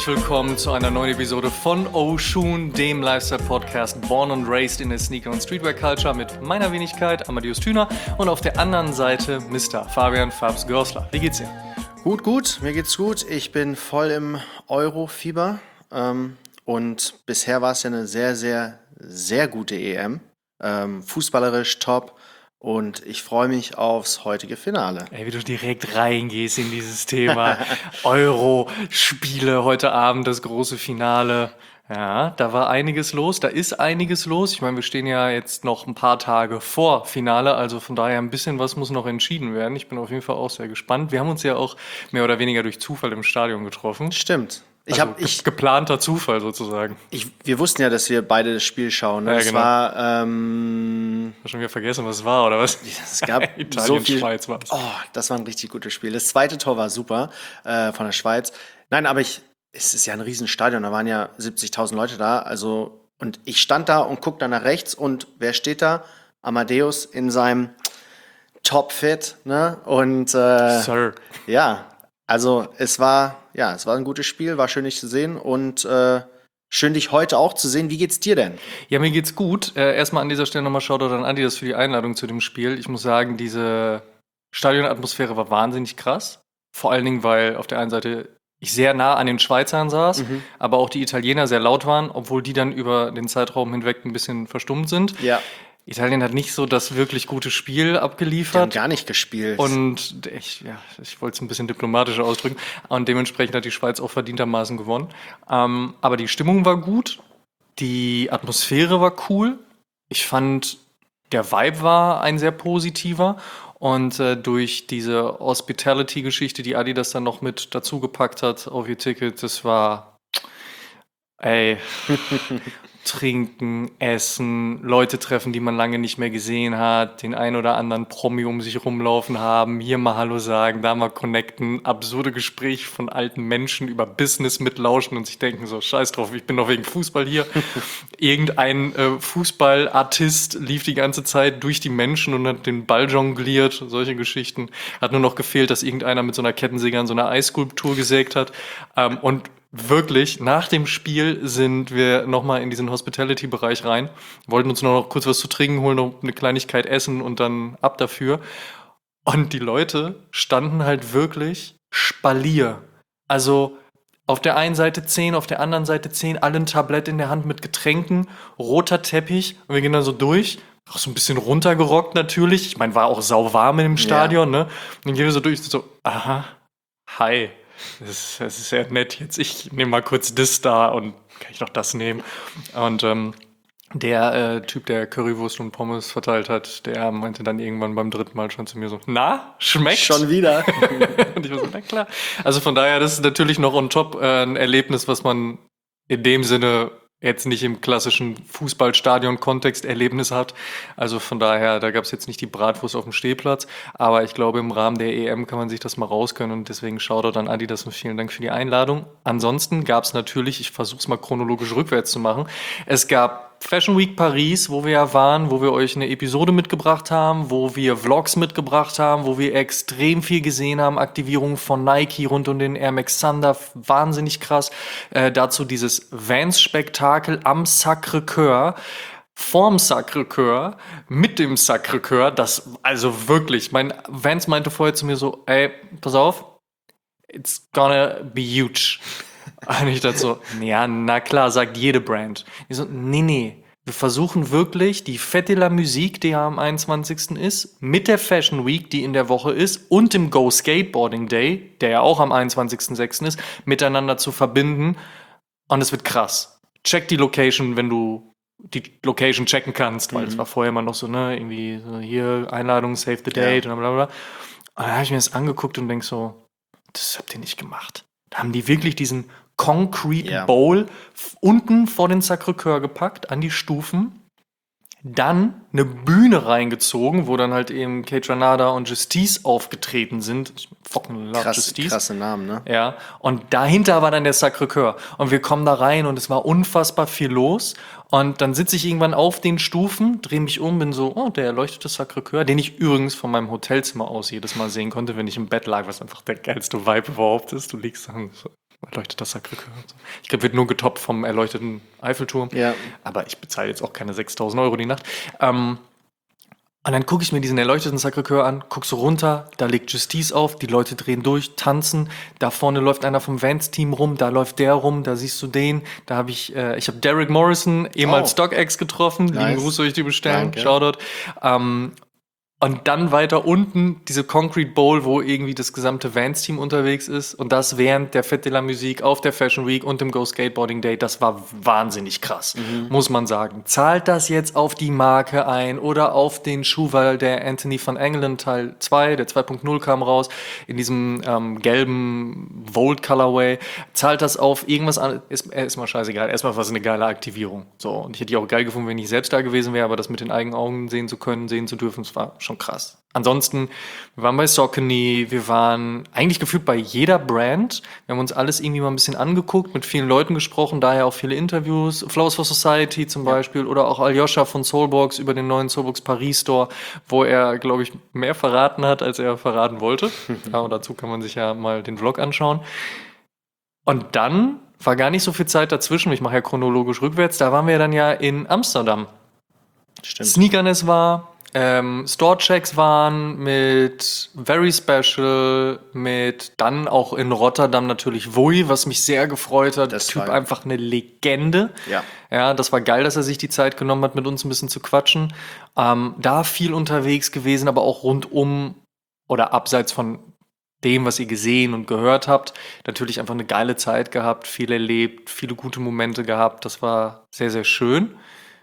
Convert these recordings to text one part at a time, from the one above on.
herzlich willkommen zu einer neuen Episode von Oshun, dem Lifestyle-Podcast Born and Raised in der Sneaker- und Streetwear-Culture mit meiner Wenigkeit, Amadeus Thüner, und auf der anderen Seite Mr. Fabian Fabs Görsler. Wie geht's dir? Gut, mir geht's gut. Ich bin voll im Euro-Fieber und bisher war es ja eine sehr, sehr, sehr gute EM. Fußballerisch top und ich freue mich aufs heutige Finale. Ey, wie du direkt reingehst in dieses Thema. Euro-Spiele heute Abend, das große Finale. Ja, da war einiges los, da ist einiges los. Ich meine, wir stehen ja jetzt noch ein paar Tage vor Finale, also von daher ein bisschen was muss noch entschieden werden. Ich bin auf jeden Fall auch sehr gespannt. Wir haben uns ja auch mehr oder weniger durch Zufall im Stadion getroffen. Stimmt. Geplanter Zufall sozusagen. Wir wussten ja, dass wir beide das Spiel schauen. Ne? Ja, Es genau. war, Hast schon wieder vergessen, was es war, oder was? es gab so Italien, viel. Schweiz war es. Oh, das war ein richtig gutes Spiel. Das zweite Tor war super von der Schweiz. Nein, aber es ist ja ein Riesenstadion. Da waren ja 70.000 Leute da. Also und ich stand da und guck dann nach rechts und wer steht da? Amadeus in seinem Topfit, ne? Und Sir. ja, also es war ein gutes Spiel, war schön dich zu sehen und schön dich heute auch zu sehen. Wie geht's dir denn? Ja, mir geht's gut. Erstmal an dieser Stelle nochmal Shoutout an Adidas für die Einladung zu dem Spiel. Ich muss sagen, diese Stadionatmosphäre war wahnsinnig krass. Vor allen Dingen, weil auf der einen Seite ich sehr nah an den Schweizern saß, aber auch die Italiener sehr laut waren, obwohl die dann über den Zeitraum hinweg ein bisschen verstummt sind. Ja, Italien hat nicht so das wirklich gute Spiel die haben abgeliefert. gar nicht gespielt. Und ich wollte es ein bisschen diplomatischer ausdrücken. Und dementsprechend hat die Schweiz auch verdientermaßen gewonnen. Aber die Stimmung war gut. Die Atmosphäre war cool. Ich fand, der Vibe war ein sehr positiver. Und durch diese Hospitality-Geschichte, die Adidas dann noch mit dazu gepackt hat auf ihr Ticket, das war, ey, trinken, essen, Leute treffen, die man lange nicht mehr gesehen hat, den ein oder anderen Promi um sich rumlaufen haben, hier mal Hallo sagen, da mal connecten, absurde Gespräche von alten Menschen über Business mitlauschen und sich denken so, scheiß drauf, ich bin doch wegen Fußball hier. Irgendein Fußballartist lief die ganze Zeit durch die Menschen und hat den Ball jongliert, solche Geschichten. Hat nur noch gefehlt, dass irgendeiner mit so einer Kettensäge an so einer Eisskulptur gesägt hat. Und wirklich, nach dem Spiel sind wir nochmal in diesen Hospitality-Bereich rein, wollten uns nur noch kurz was zu trinken holen, noch eine Kleinigkeit essen und dann ab dafür. Und die Leute standen halt wirklich Spalier. Also auf der einen Seite 10, auf der anderen Seite 10, alle ein Tablett in der Hand mit Getränken, roter Teppich und wir gehen dann so durch. Auch so ein bisschen runtergerockt natürlich. Ich meine, war auch sauwarm in dem Stadion, ne? Und dann gehen wir so durch, so, aha, hi. Das ist sehr nett jetzt. Ich nehme mal kurz das da und kann ich noch das nehmen. Und der Typ, der Currywurst und Pommes verteilt hat, der meinte dann irgendwann beim dritten Mal schon zu mir so, na, schmeckt? Schon wieder. Und ich war so, na klar. Also von daher, das ist natürlich noch on top ein Erlebnis, was man in dem Sinne jetzt nicht im klassischen Fußballstadion-Kontext Erlebnis hat. Also von daher, da gab es jetzt nicht die Bratwurst auf dem Stehplatz, aber ich glaube, im Rahmen der EM kann man sich das mal rausgönnen und deswegen Shoutout an Adidas und vielen Dank für die Einladung. Ansonsten gab es natürlich, ich versuche es mal chronologisch rückwärts zu machen, es gab Fashion Week Paris, wo wir ja waren, wo wir euch eine Episode mitgebracht haben, wo wir Vlogs mitgebracht haben, wo wir extrem viel gesehen haben, Aktivierungen von Nike rund um den Air Max Thunder, wahnsinnig krass. Dazu dieses Vans-Spektakel am Sacré-Cœur, vorm Sacré-Cœur, mit dem Sacré-Cœur, das, also wirklich, mein Vans meinte vorher zu mir so, ey, pass auf, it's gonna be huge. Und ich dachte so, ja, na klar, sagt jede Brand. Ich so, nee, wir versuchen wirklich die Fête de la Musique, die ja am 21. ist, mit der Fashion Week, die in der Woche ist, und dem Go Skateboarding Day, der ja auch am 21.06. ist, miteinander zu verbinden. Und es wird krass. Check die Location, wenn du die Location checken kannst, weil es war vorher immer noch so, ne, irgendwie so hier Einladung, save the date und bla bla. Und dann habe ich mir das angeguckt und denk so, das habt ihr nicht gemacht. Da haben die wirklich diesen Concrete Bowl unten vor den Sacré-Cœur gepackt, an die Stufen, dann eine Bühne reingezogen, wo dann halt eben Kate Ranada und Justice aufgetreten sind. Ich fucking love Justice. Krasse Namen, ne? Ja, und dahinter war dann der Sacré-Cœur. Und wir kommen da rein und es war unfassbar viel los. Und dann sitze ich irgendwann auf den Stufen, drehe mich um, bin so, oh, der erleuchtete Sacré-Cœur, den ich übrigens von meinem Hotelzimmer aus jedes Mal sehen konnte, wenn ich im Bett lag, was einfach der geilste Vibe überhaupt ist. Du liegst dann so erleuchteter Sacré-Cœur. Und so. Ich glaube, wird nur getoppt vom erleuchteten Eiffelturm. Ja. Aber ich bezahle jetzt auch keine 6.000 Euro die Nacht. Und dann gucke ich mir diesen erleuchteten Sacré-Cœur an, guck so runter, da legt Justice auf, die Leute drehen durch, tanzen, da vorne läuft einer vom Vans-Team rum, da läuft der rum, da siehst du den, da habe ich habe Derek Morrison, ehemals StockX getroffen, Nice. lieben Gruß soll ich dir bestellen, Danke. Shoutout. Und dann weiter unten diese Concrete Bowl, wo irgendwie das gesamte Vans-Team unterwegs ist. Und das während der Fête de la Musique auf der Fashion Week und dem Go Skateboarding Day. Das war wahnsinnig krass, muss man sagen. Zahlt das jetzt auf die Marke ein oder auf den Schuh, weil der Anthony van Engelen Teil 2, der 2.0 kam raus, in diesem gelben Volt Colorway. Zahlt das auf irgendwas an? Ist mal scheißegal. Erstmal war es eine geile Aktivierung. So, und ich hätte die auch geil gefunden, wenn ich selbst da gewesen wäre, aber das mit den eigenen Augen sehen zu können, sehen zu dürfen, das war schon krass. Ansonsten, wir waren bei Saucony, wir waren eigentlich gefühlt bei jeder Brand. Wir haben uns alles irgendwie mal ein bisschen angeguckt, mit vielen Leuten gesprochen, daher auch viele Interviews. Flowers for Society zum Beispiel oder auch Aljoscha von Soulbox über den neuen Soulbox Paris Store, wo er, glaube ich, mehr verraten hat, als er verraten wollte. Aber dazu kann man sich ja mal den Vlog anschauen. Und dann war gar nicht so viel Zeit dazwischen, ich mache ja chronologisch rückwärts, da waren wir dann ja in Amsterdam. Stimmt. Sneakerness war, Store-Checks waren mit Very Special, mit dann auch in Rotterdam natürlich Wui, was mich sehr gefreut hat. Der Typ einfach eine Legende. Ja. Ja, das war geil, dass er sich die Zeit genommen hat, mit uns ein bisschen zu quatschen. Da viel unterwegs gewesen, aber auch rundum oder abseits von dem, was ihr gesehen und gehört habt. Natürlich einfach eine geile Zeit gehabt, viel erlebt, viele gute Momente gehabt. Das war sehr, sehr schön.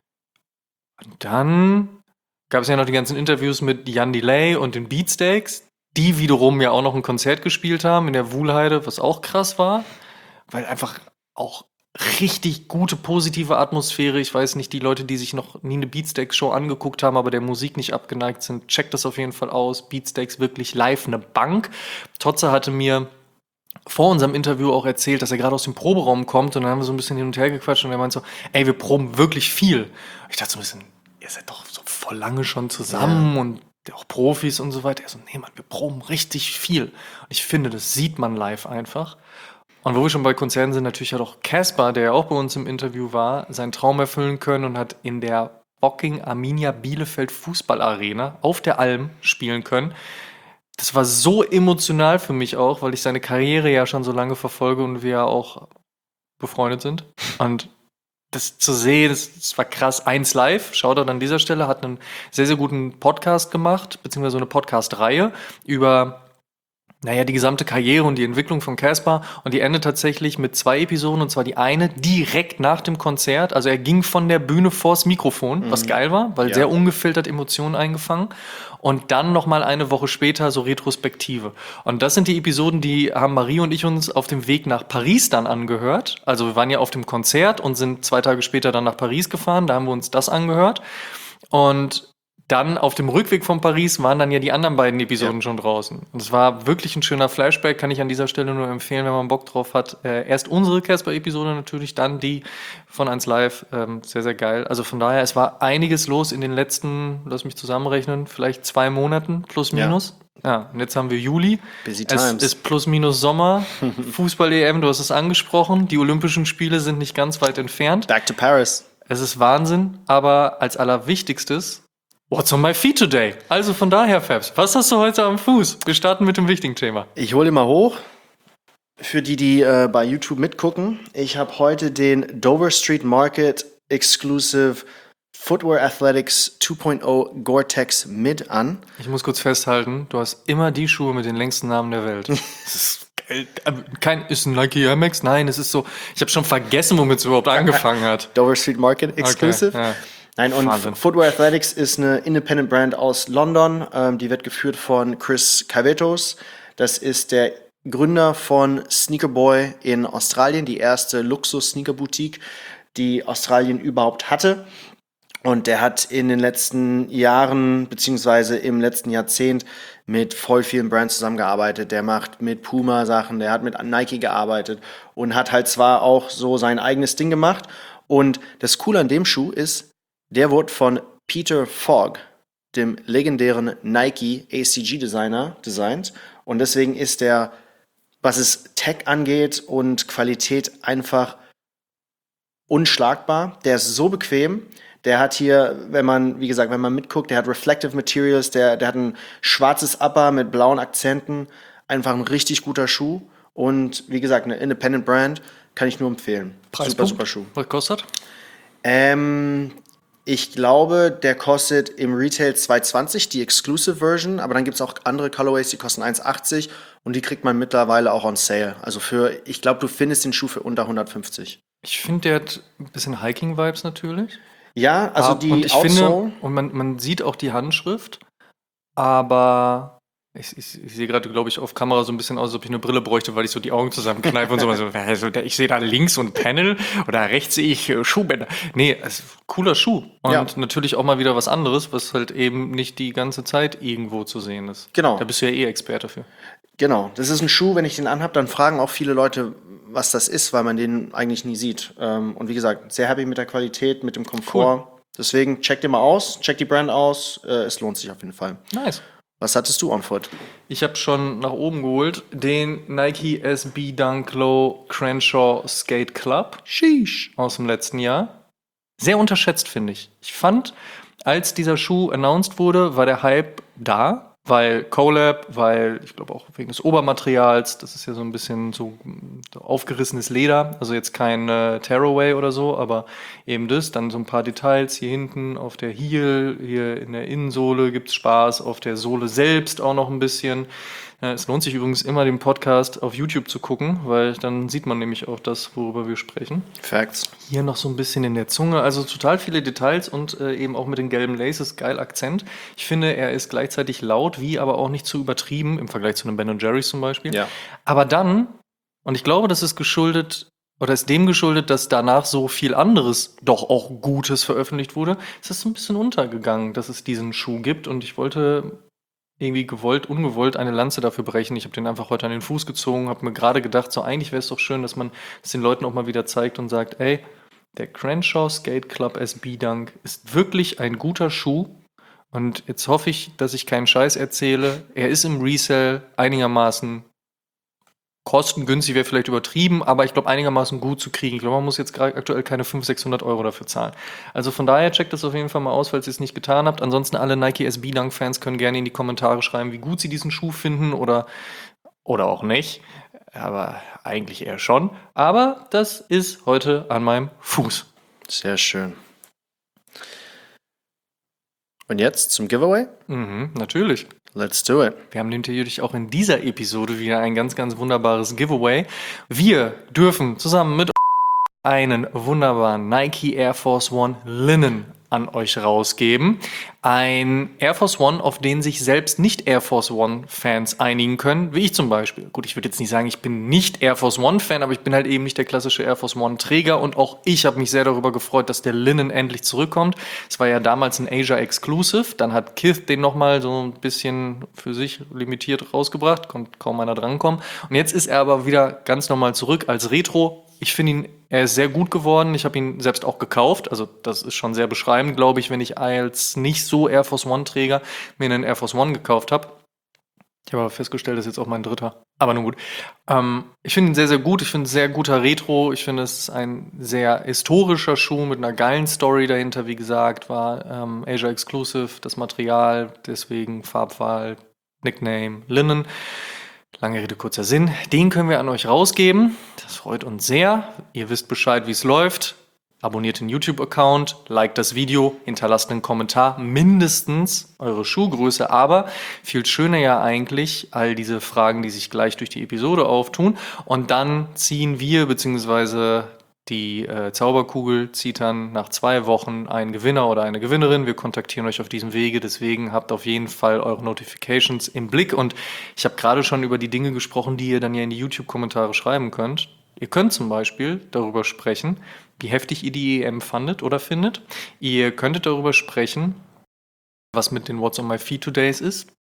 Und dann gab es ja noch die ganzen Interviews mit Jan Delay und den Beatsteaks, die wiederum ja auch noch ein Konzert gespielt haben in der Wuhlheide, was auch krass war, weil einfach auch richtig gute, positive Atmosphäre. Ich weiß nicht, die Leute, die sich noch nie eine Beatsteaks-Show angeguckt haben, aber der Musik nicht abgeneigt sind, checkt das auf jeden Fall aus. Beatsteaks wirklich live eine Bank. Totze hatte mir vor unserem Interview auch erzählt, dass er gerade aus dem Proberaum kommt und dann haben wir so ein bisschen hin und her gequatscht und er meint so, ey, wir proben wirklich viel. Ich dachte so ein bisschen, ihr seid doch so voll lange schon zusammen und auch Profis und so weiter. Er so, nee, Mann, wir proben richtig viel. Und ich finde, das sieht man live einfach. Und wo wir schon bei Konzerten sind, natürlich hat auch Caspar, der ja auch bei uns im Interview war, seinen Traum erfüllen können und hat in der Bocking Arminia Bielefeld Fußballarena auf der Alm spielen können. Das war so emotional für mich auch, weil ich seine Karriere ja schon so lange verfolge und wir ja auch befreundet sind. Und das zu sehen, das war krass. 1 Live, Shoutout an dieser Stelle, hat einen sehr, sehr guten Podcast gemacht, beziehungsweise so eine Podcast-Reihe über die gesamte Karriere und die Entwicklung von Caspar. Und die endet tatsächlich mit 2 Episoden, und zwar die eine direkt nach dem Konzert. Also er ging von der Bühne vors Mikrofon, was geil war, weil sehr ungefiltert Emotionen eingefangen. Und dann nochmal eine Woche später so Retrospektive. Und das sind die Episoden, die haben Marie und ich uns auf dem Weg nach Paris dann angehört. Also wir waren ja auf dem Konzert und sind 2 Tage später dann nach Paris gefahren. Da haben wir uns das angehört. Und dann auf dem Rückweg von Paris waren dann ja die anderen beiden Episoden schon draußen. Und es war wirklich ein schöner Flashback, kann ich an dieser Stelle nur empfehlen, wenn man Bock drauf hat. Erst unsere Casper-Episode natürlich, dann die von 1 Live. Sehr, sehr geil. Also von daher, es war einiges los in den letzten, lass mich zusammenrechnen, vielleicht 2 Monaten, plus minus. Ja, und jetzt haben wir Juli. Busy Es times. ist plus minus Sommer. Fußball-EM, du hast es angesprochen. Die Olympischen Spiele sind nicht ganz weit entfernt. Back to Paris. Es ist Wahnsinn, aber als allerwichtigstes, what's on my feet today? Also von daher, Fabs, was hast du heute am Fuß? Wir starten mit dem wichtigen Thema. Ich hole ihn mal hoch. Für die, die bei YouTube mitgucken. Ich habe heute den Dover Street Market Exclusive Footwear Athletics 2.0 Gore-Tex Mid an. Ich muss kurz festhalten, du hast immer die Schuhe mit den längsten Namen der Welt. Das ist ist ein Nike Air Max? Nein, es ist so, ich habe schon vergessen, womit es überhaupt angefangen hat. Dover Street Market Exclusive. Okay, ja. Nein, und Wahnsinn. Footwear Athletics ist eine Independent Brand aus London. Die wird geführt von Chris Cavetos. Das ist der Gründer von Sneaker Boy in Australien, die erste Luxus-Sneaker-Boutique, die Australien überhaupt hatte. Und der hat in den letzten Jahren, beziehungsweise im letzten Jahrzehnt, mit voll vielen Brands zusammengearbeitet. Der macht mit Puma Sachen, der hat mit Nike gearbeitet und hat halt zwar auch so sein eigenes Ding gemacht. Und das Coole an dem Schuh ist, der wurde von Peter Fogg, dem legendären Nike ACG-Designer, designt. Und deswegen ist der was es Tech angeht und Qualität einfach unschlagbar. Der ist so bequem. Der hat hier, wenn man mitguckt, der hat Reflective Materials, der hat ein schwarzes Upper mit blauen Akzenten. Einfach ein richtig guter Schuh. Und wie gesagt, eine Independent Brand kann ich nur empfehlen. Preispunkt? Super Schuh. Was kostet? Ich glaube, der kostet im Retail 2,20, die Exclusive Version, aber dann gibt es auch andere Colorways, die kosten 1,80 und die kriegt man mittlerweile auch on sale. Also ich glaube, du findest den Schuh für unter 150. Ich finde, der hat ein bisschen Hiking-Vibes natürlich. Ja, also die und ich Outsole, finde, und man sieht auch die Handschrift, aber ich sehe gerade, glaube ich, auf Kamera so ein bisschen aus, als ob ich eine Brille bräuchte, weil ich so die Augen zusammenkneife und so. Also, ich sehe da links so ein Panel oder rechts sehe ich Schuhbänder. Nee, also, cooler Schuh. Und Ja. natürlich auch mal wieder was anderes, was halt eben nicht die ganze Zeit irgendwo zu sehen ist. Genau. Da bist du ja eh Experte für. genau. Das ist ein Schuh, wenn ich den anhab, dann fragen auch viele Leute, was das ist, weil man den eigentlich nie sieht. Und wie gesagt, sehr happy mit der Qualität, mit dem Komfort. Deswegen check den mal aus, check die Brand aus. Es lohnt sich auf jeden Fall. Nice. Was hattest du on foot? Ich habe schon nach oben geholt den Nike SB Dunk Low Crenshaw Skate Club. Sheesh. Aus dem letzten Jahr. Sehr unterschätzt, finde ich. Ich fand, als dieser Schuh announced wurde, war der Hype da, weil Collab, weil ich glaube auch wegen des Obermaterials, das ist ja so ein bisschen so aufgerissenes Leder, also jetzt kein Tearaway oder so, aber eben das, dann so ein paar Details hier hinten auf der Heel, hier in der Innensohle gibt's Spaß, auf der Sohle selbst auch noch ein bisschen. Es lohnt sich übrigens immer, den Podcast auf YouTube zu gucken, weil dann sieht man nämlich auch das, worüber wir sprechen. Facts. Hier noch so ein bisschen in der Zunge, also total viele Details und eben auch mit den gelben Laces, geil Akzent. Ich finde, er ist gleichzeitig laut, wie aber auch nicht zu übertrieben, im Vergleich zu einem Ben & Jerry's zum Beispiel. Ja. Aber dann, und ich glaube, das ist geschuldet, oder ist dem geschuldet, dass danach so viel anderes, doch auch Gutes veröffentlicht wurde, ist das so ein bisschen untergegangen, dass es diesen Schuh gibt und ich wollte irgendwie gewollt, ungewollt eine Lanze dafür brechen. Ich habe den einfach heute an den Fuß gezogen, habe mir gerade gedacht, so eigentlich wäre es doch schön, dass man es den Leuten auch mal wieder zeigt und sagt, ey, der Crenshaw Skate Club SB Dunk ist wirklich ein guter Schuh. Und jetzt hoffe ich, dass ich keinen Scheiß erzähle. Er ist im Resell einigermaßen kostengünstig, wäre vielleicht übertrieben, aber ich glaube einigermaßen gut zu kriegen. Ich glaube, man muss jetzt gerade aktuell keine 500-600 Euro dafür zahlen. Also von daher checkt das auf jeden Fall mal aus, falls ihr es nicht getan habt. Ansonsten alle Nike SB Dunk Fans können gerne in die Kommentare schreiben, wie gut sie diesen Schuh finden oder auch nicht. Aber eigentlich eher schon. Aber das ist heute an meinem Fuß. Sehr schön. Und jetzt zum Giveaway? Natürlich. Let's do it. Wir haben natürlich auch in dieser Episode wieder ein ganz, ganz wunderbares Giveaway. Wir dürfen zusammen mit einen wunderbaren Nike Air Force One Linen an euch rausgeben. Ein Air Force One, auf den sich selbst nicht Air Force One Fans einigen können, wie ich zum Beispiel. Gut, ich würde jetzt nicht sagen, ich bin nicht Air Force One Fan, aber ich bin halt eben nicht der klassische Air Force One Träger und auch ich habe mich sehr darüber gefreut, dass der Linen endlich zurückkommt. Es war ja damals ein Asia Exclusive, dann hat Kith den nochmal so ein bisschen für sich limitiert rausgebracht, konnte kaum einer drankommen. Und jetzt ist er aber wieder ganz normal zurück als Retro. Ich finde ihn, er ist sehr gut geworden. Ich habe ihn selbst auch gekauft. Also das ist schon sehr beschreibend, glaube ich, wenn ich als nicht so Air Force One Träger mir einen Air Force One gekauft habe. Ich habe aber festgestellt, das ist jetzt auch mein dritter. Aber nun gut. Ich finde ihn sehr, sehr gut. Ich finde es sehr guter Retro. Ich finde, es ist ein sehr historischer Schuh mit einer geilen Story dahinter. Wie gesagt, war Asia Exclusive, das Material, deswegen Farbwahl, Nickname, Linen. Lange Rede, kurzer Sinn. Den können wir an euch rausgeben. Das freut uns sehr. Ihr wisst Bescheid, wie es läuft. Abonniert den YouTube-Account, liked das Video, hinterlasst einen Kommentar, mindestens eure Schuhgröße. Aber viel schöner ja eigentlich all diese Fragen, die sich gleich durch die Episode auftun. Und dann ziehen wir, beziehungsweise die Zauberkugel zieht dann nach 2 Wochen einen Gewinner oder eine Gewinnerin. Wir kontaktieren euch auf diesem Wege. Deswegen habt auf jeden Fall eure Notifications im Blick. Und ich habe gerade schon über die Dinge gesprochen, die ihr dann ja in die YouTube-Kommentare schreiben könnt. Ihr könnt zum Beispiel darüber sprechen, wie heftig ihr die EM fandet oder findet. Ihr könntet darüber sprechen, was mit den What's on My Feed Todays ist.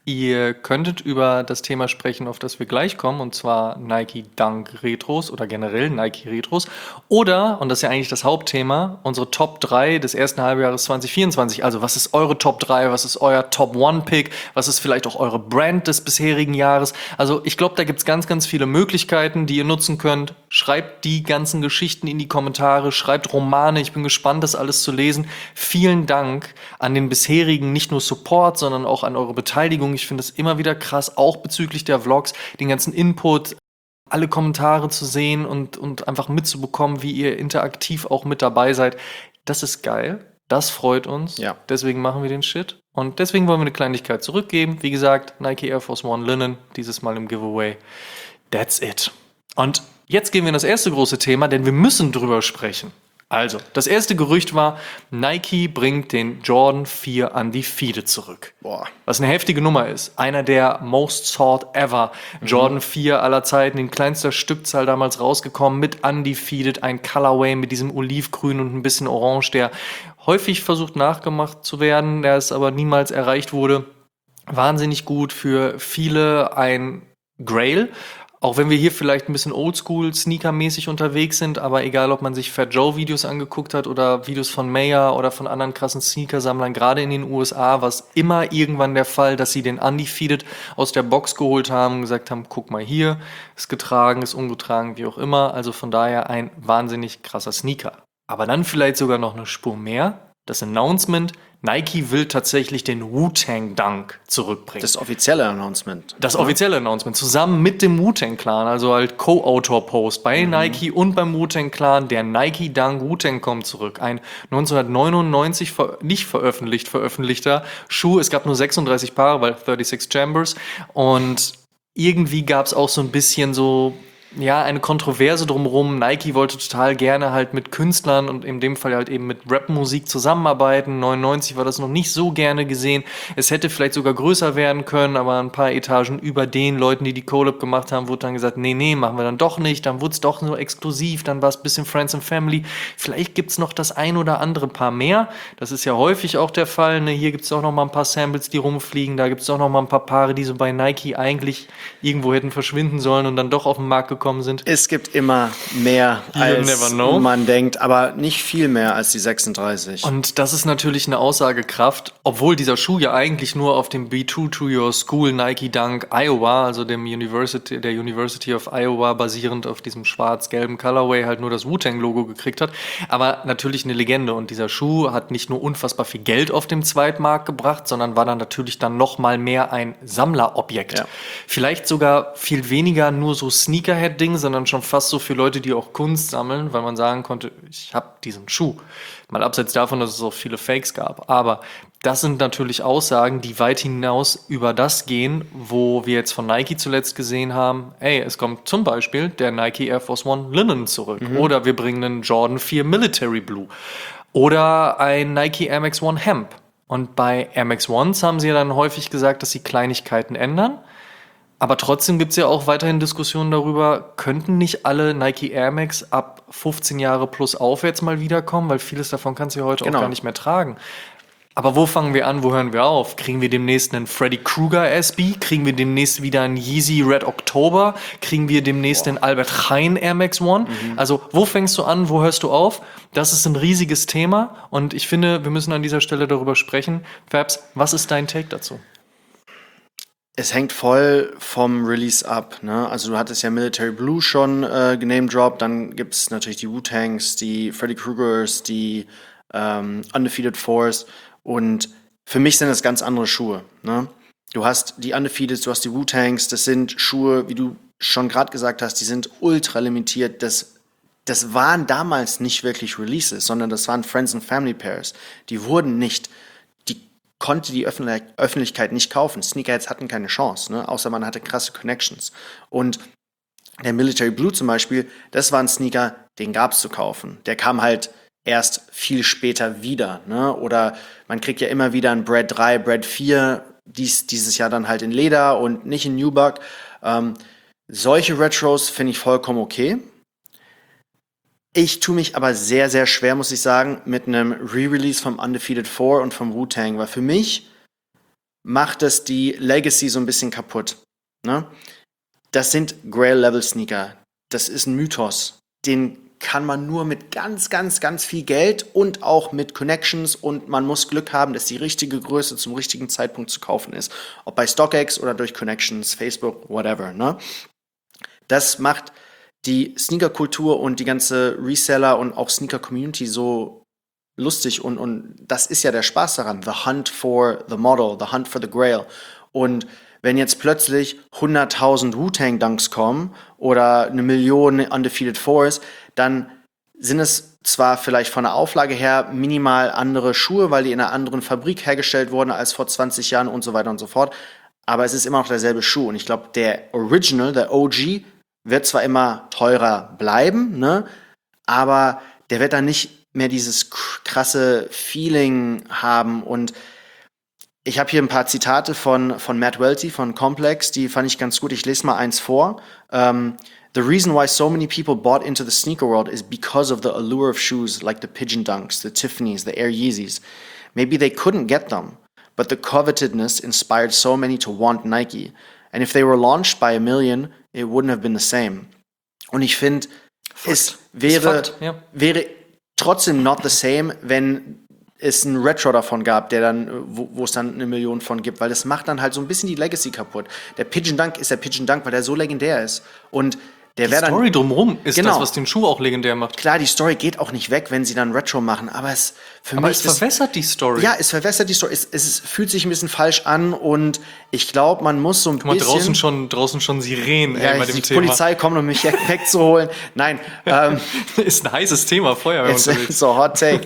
Ihr könntet über das Thema sprechen, auf das wir gleich kommen, und zwar Nike Dunk Retros oder generell Nike Retros. Oder, und das ist ja eigentlich das Hauptthema, unsere Top 3 des ersten Halbjahres 2024. Also was ist eure Top 3? Was ist euer Top 1 Pick? Was ist vielleicht auch eure Brand des bisherigen Jahres? Also ich glaube, da gibt's ganz, ganz viele Möglichkeiten, die ihr nutzen könnt. Schreibt die ganzen Geschichten in die Kommentare, schreibt Romane. Ich bin gespannt, das alles zu lesen. Vielen Dank an den bisherigen, nicht nur Support, sondern auch an eure Beteiligung. Ich finde es immer wieder krass, auch bezüglich der Vlogs, den ganzen Input, alle Kommentare zu sehen und einfach mitzubekommen, wie ihr interaktiv auch mit dabei seid. Das ist geil. Das freut uns. Ja. Deswegen machen wir den Shit. Und deswegen wollen wir eine Kleinigkeit zurückgeben. Wie gesagt, Nike Air Force One Linen, dieses Mal im Giveaway. That's it. Und jetzt gehen wir in das erste große Thema, denn wir müssen drüber sprechen. Also, das erste Gerücht war, Nike bringt den Jordan 4 Undefeated zurück. Boah. Was eine heftige Nummer ist. Einer der most sought ever. Jordan 4 aller Zeiten, in kleinster Stückzahl damals rausgekommen, mit Undefeated, ein Colorway mit diesem Olivgrün und ein bisschen Orange, der häufig versucht nachgemacht zu werden, der es aber niemals erreicht wurde. Wahnsinnig gut, für viele ein Grail. Auch wenn wir hier vielleicht ein bisschen oldschool-Sneaker-mäßig unterwegs sind, aber egal, ob man sich Fat Joe-Videos angeguckt hat oder Videos von Mayer oder von anderen krassen Sneaker-Sammlern, gerade in den USA, war es immer irgendwann der Fall, dass sie den Undefeated aus der Box geholt haben und gesagt haben, guck mal hier, ist getragen, ist ungetragen, wie auch immer. Also von daher ein wahnsinnig krasser Sneaker. Aber dann vielleicht sogar noch eine Spur mehr. Das Announcement, Nike will tatsächlich den Wu-Tang Dunk zurückbringen. Das offizielle Announcement. Das offizielle Announcement, zusammen mit dem Wu-Tang Clan, also halt Co-Autor-Post bei Nike und beim Wu-Tang Clan, der Nike Dunk Wu-Tang kommt zurück. Ein 1999 nicht veröffentlichter Schuh. Es gab nur 36 Paare, weil 36 Chambers. Und irgendwie gab es auch so ein bisschen so, ja, eine Kontroverse drumherum. Nike wollte total gerne halt mit Künstlern und in dem Fall halt eben mit Rap-Musik zusammenarbeiten. 99 war das noch nicht so gerne gesehen. Es hätte vielleicht sogar größer werden können, aber ein paar Etagen über den Leuten, die die Collab gemacht haben, wurde dann gesagt, nee, machen wir dann doch nicht. Dann wurde es doch nur exklusiv, dann war es ein bisschen Friends and Family. Vielleicht gibt's noch das ein oder andere Paar mehr. Das ist ja häufig auch der Fall. Ne? Hier gibt's auch noch mal ein paar Samples, die rumfliegen. Da gibt's auch noch mal ein paar Paare, die so bei Nike eigentlich irgendwo hätten verschwinden sollen und dann doch auf den Markt gekommen sind. Es gibt immer mehr, als never know. man denkt, aber nicht viel mehr als die 36. Und das ist natürlich eine Aussagekraft, obwohl dieser Schuh ja eigentlich nur auf dem Be True to Your School Nike Dunk Iowa, also der University of Iowa, basierend auf diesem schwarz-gelben Colorway, halt nur das Wu-Tang-Logo gekriegt hat. Aber natürlich eine Legende. Und dieser Schuh hat nicht nur unfassbar viel Geld auf dem Zweitmarkt gebracht, sondern war dann natürlich dann noch mal mehr ein Sammlerobjekt. Ja. Vielleicht sogar viel weniger nur so Sneakerhead-Ding, sondern schon fast so für Leute, die auch Kunst sammeln, weil man sagen konnte, ich habe diesen Schuh. Mal abseits davon, dass es auch viele Fakes gab. Aber das sind natürlich Aussagen, die weit hinaus über das gehen, wo wir jetzt von Nike zuletzt gesehen haben, ey, es kommt zum Beispiel der Nike Air Force One Linen zurück. Oder wir bringen einen Jordan 4 Military Blue. Oder ein Nike Air Max One Hemp. Und bei Air Max Ones haben sie ja dann häufig gesagt, dass sie Kleinigkeiten ändern. Aber trotzdem gibt es ja auch weiterhin Diskussionen darüber, könnten nicht alle Nike Air Max ab 15 Jahre plus aufwärts mal wiederkommen, weil vieles davon kannst du ja heute auch gar nicht mehr tragen. Aber wo fangen wir an, wo hören wir auf? Kriegen wir demnächst einen Freddy Krueger SB? Kriegen wir demnächst wieder einen Yeezy Red October? Kriegen wir demnächst einen Albert Heijn Air Max One? Also wo fängst du an, wo hörst du auf? Das ist ein riesiges Thema und ich finde, wir müssen an dieser Stelle darüber sprechen. Fabs, was ist dein Take dazu? Es hängt voll vom Release ab. Ne? Also du hattest ja Military Blue schon genamedroppt, dann gibt es natürlich die Wu-Tangs, die Freddy Kruegers, die Undefeated Force und für mich sind das ganz andere Schuhe. Ne? Du hast die Undefeated, du hast die Wu-Tangs, das sind Schuhe, wie du schon gerade gesagt hast, die sind ultra limitiert. Das waren damals nicht wirklich Releases, sondern das waren Friends and Family Pairs. Die wurden nicht, die konnte die Öffentlichkeit nicht kaufen. Sneakerheads hatten keine Chance, ne? Außer man hatte krasse Connections. Und der Military Blue zum Beispiel, das war ein Sneaker, den gab es zu kaufen. Der kam halt erst viel später wieder. Ne? Oder man kriegt ja immer wieder ein Bred 3, Bred 4, dieses Jahr dann halt in Leder und nicht in Nubuck. Solche Retros finde ich vollkommen okay. Ich tue mich aber sehr, sehr schwer, muss ich sagen, mit einem Re-Release vom Undefeated 4 und vom Wu-Tang, weil für mich macht es die Legacy so ein bisschen kaputt. Ne? Das sind Grail-Level-Sneaker. Das ist ein Mythos. Den kann man nur mit ganz, ganz, ganz viel Geld und auch mit Connections, und man muss Glück haben, dass die richtige Größe zum richtigen Zeitpunkt zu kaufen ist. Ob bei StockX oder durch Connections, Facebook, whatever. Ne? Das macht die Sneaker-Kultur und die ganze Reseller und auch Sneaker-Community so lustig, und das ist ja der Spaß daran. The hunt for the model, the hunt for the Grail. Und wenn jetzt plötzlich 100.000 Wu-Tang-Dunks kommen oder 1 Million Undefeated Fours, dann sind es zwar vielleicht von der Auflage her minimal andere Schuhe, weil die in einer anderen Fabrik hergestellt wurden als vor 20 Jahren und so weiter und so fort, aber es ist immer noch derselbe Schuh. Und ich glaube, der Original, der OG, wird zwar immer teurer bleiben, ne, aber der wird dann nicht mehr dieses krasse Feeling haben. Und ich habe hier ein paar Zitate von Matt Welty von Complex, die fand ich ganz gut. Ich lese mal eins vor. The reason why so many people bought into the sneaker world is because of the allure of shoes like the Pigeon Dunks, the Tiffany's, the Air Yeezys. Maybe they couldn't get them, but the covetedness inspired so many to want Nike. And if they were launched by 1 million, it wouldn't have been the same. Und ich finde, es wäre trotzdem not the same, wenn es einen Retro davon gab, der dann, wo es dann 1 Million von gibt, weil das macht dann halt so ein bisschen die Legacy kaputt. Der Pigeon Dunk ist der Pigeon Dunk, weil der so legendär ist. Und der die Story drumherum ist genau das, was den Schuh auch legendär macht. Klar, die Story geht auch nicht weg, wenn sie dann Retro machen, aber es verwässert die Story. Ja, es verwässert die Story. Es fühlt sich ein bisschen falsch an, und ich glaube, man muss so ein bisschen... draußen schon Sirenen bei dem Thema. Die Polizei kommt, um mich wegzuholen. Nein. Ist ein heißes Thema, Feuerwehr unterwegs. So, Hot Take.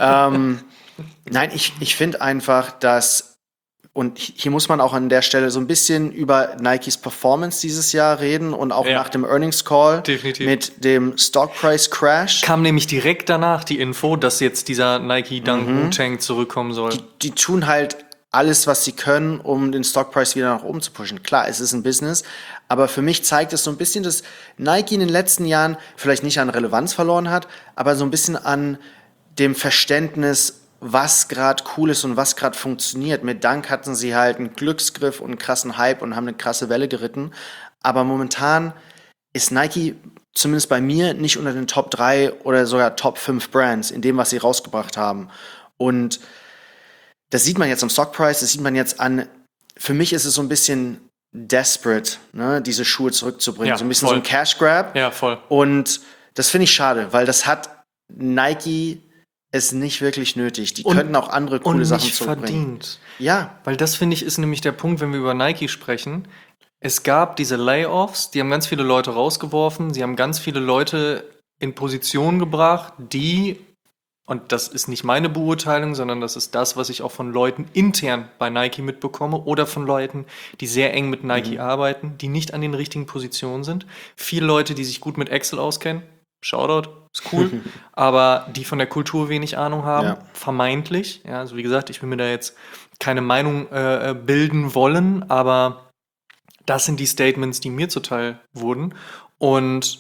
Nein, ich finde einfach, dass, und hier muss man auch an der Stelle so ein bisschen über Nikes Performance dieses Jahr reden, und auch nach dem Earnings Call. Definitiv. Mit dem Stock Price Crash. Kam nämlich direkt danach die Info, dass jetzt dieser Nike Dunk Wu-Tang zurückkommen soll. Die tun halt alles, was sie können, um den Stock Price wieder nach oben zu pushen. Klar, es ist ein Business, aber für mich zeigt es so ein bisschen, dass Nike in den letzten Jahren vielleicht nicht an Relevanz verloren hat, aber so ein bisschen an dem Verständnis, was gerade cool ist und was gerade funktioniert. Mit Dunk hatten sie halt einen Glücksgriff und einen krassen Hype und haben eine krasse Welle geritten. Aber momentan ist Nike, zumindest bei mir, nicht unter den Top 3 oder sogar Top 5 Brands in dem, was sie rausgebracht haben. Und das sieht man jetzt am Stockprice, das sieht man jetzt an, für mich ist es so ein bisschen desperate, ne, diese Schuhe zurückzubringen. Ja, so ein bisschen voll. So ein Cash Grab. Ja, voll. Und das finde ich schade, weil das hat Nike es nicht wirklich nötig. Die könnten auch andere coole Sachen zurückbringen. Verdient. Ja. Weil das, finde ich, ist nämlich der Punkt, wenn wir über Nike sprechen. Es gab diese Layoffs, die haben ganz viele Leute rausgeworfen, sie haben ganz viele Leute in Position gebracht, die, und das ist nicht meine Beurteilung, sondern das ist das, was ich auch von Leuten intern bei Nike mitbekomme oder von Leuten, die sehr eng mit Nike arbeiten, die nicht an den richtigen Positionen sind. Viele Leute, die sich gut mit Excel auskennen, Shoutout, ist cool, aber die von der Kultur wenig Ahnung haben, vermeintlich. Ja, also wie gesagt, ich will mir da jetzt keine Meinung bilden wollen, aber das sind die Statements, die mir zuteil wurden. Und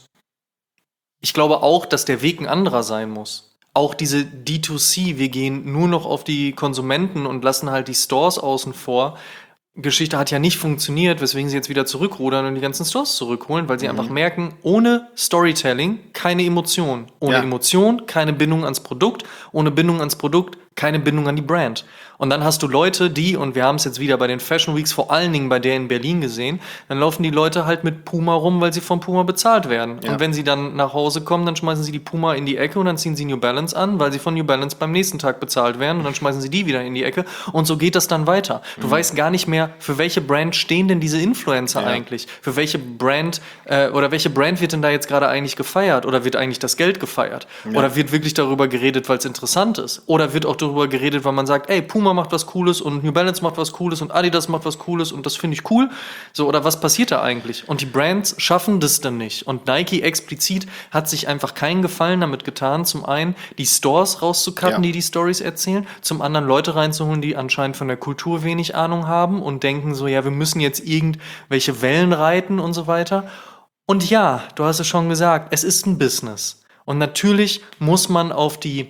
ich glaube auch, dass der Weg ein anderer sein muss. Auch diese D2C, wir gehen nur noch auf die Konsumenten und lassen halt die Stores außen vor. Geschichte hat ja nicht funktioniert, weswegen sie jetzt wieder zurückrudern und die ganzen Stores zurückholen, weil sie einfach merken, ohne Storytelling keine Emotion. Ohne Emotion keine Bindung ans Produkt. Ohne Bindung ans Produkt keine Bindung an die Brand. Und dann hast du Leute, die, und wir haben es jetzt wieder bei den Fashion Weeks, vor allen Dingen bei der in Berlin gesehen, dann laufen die Leute halt mit Puma rum, weil sie von Puma bezahlt werden. Ja. Und wenn sie dann nach Hause kommen, dann schmeißen sie die Puma in die Ecke und dann ziehen sie New Balance an, weil sie von New Balance beim nächsten Tag bezahlt werden und dann schmeißen sie die wieder in die Ecke und so geht das dann weiter. Du weißt gar nicht mehr, für welche Brand stehen denn diese Influencer eigentlich? Für welche Brand oder welche Brand wird denn da jetzt gerade eigentlich gefeiert? Oder wird eigentlich das Geld gefeiert? Ja. Oder wird wirklich darüber geredet, weil es interessant ist? Oder wird auch darüber geredet, weil man sagt, ey, Puma macht was Cooles und New Balance macht was Cooles und Adidas macht was Cooles und das finde ich cool. So, oder was passiert da eigentlich? Und die Brands schaffen das dann nicht. Und Nike explizit hat sich einfach keinen Gefallen damit getan, zum einen die Stores rauszucutten, die Stories erzählen, zum anderen Leute reinzuholen, die anscheinend von der Kultur wenig Ahnung haben und denken so, ja, wir müssen jetzt irgendwelche Wellen reiten und so weiter. Und ja, du hast es schon gesagt, es ist ein Business. Und natürlich muss man auf die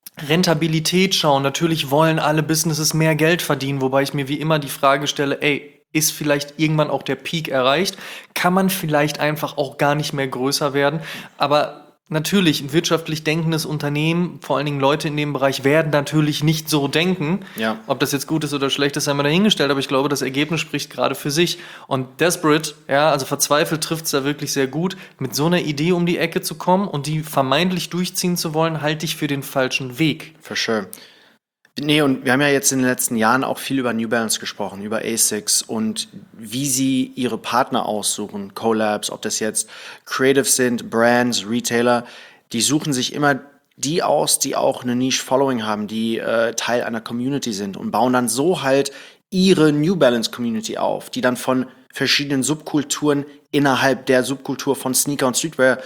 Rentabilität schauen. Natürlich wollen alle Businesses mehr Geld verdienen, wobei ich mir wie immer die Frage stelle, ey, ist vielleicht irgendwann auch der Peak erreicht? Kann man vielleicht einfach auch gar nicht mehr größer werden? Aber natürlich, ein wirtschaftlich denkendes Unternehmen, vor allen Dingen Leute in dem Bereich, werden natürlich nicht so denken. Ja. Ob das jetzt gut ist oder schlecht ist, sei mal dahingestellt, aber ich glaube, das Ergebnis spricht gerade für sich. Und Desperate, ja, also verzweifelt trifft es da wirklich sehr gut, mit so einer Idee um die Ecke zu kommen und die vermeintlich durchziehen zu wollen, halte ich für den falschen Weg. For sure. Nee, und wir haben ja jetzt in den letzten Jahren auch viel über New Balance gesprochen, über ASICS und wie sie ihre Partner aussuchen, Collabs, ob das jetzt Creative sind, Brands, Retailer, die suchen sich immer die aus, die auch eine Niche-Following haben, die Teil einer Community sind und bauen dann so halt ihre New Balance Community auf, die dann von verschiedenen Subkulturen innerhalb der Subkultur von Sneaker und Streetwear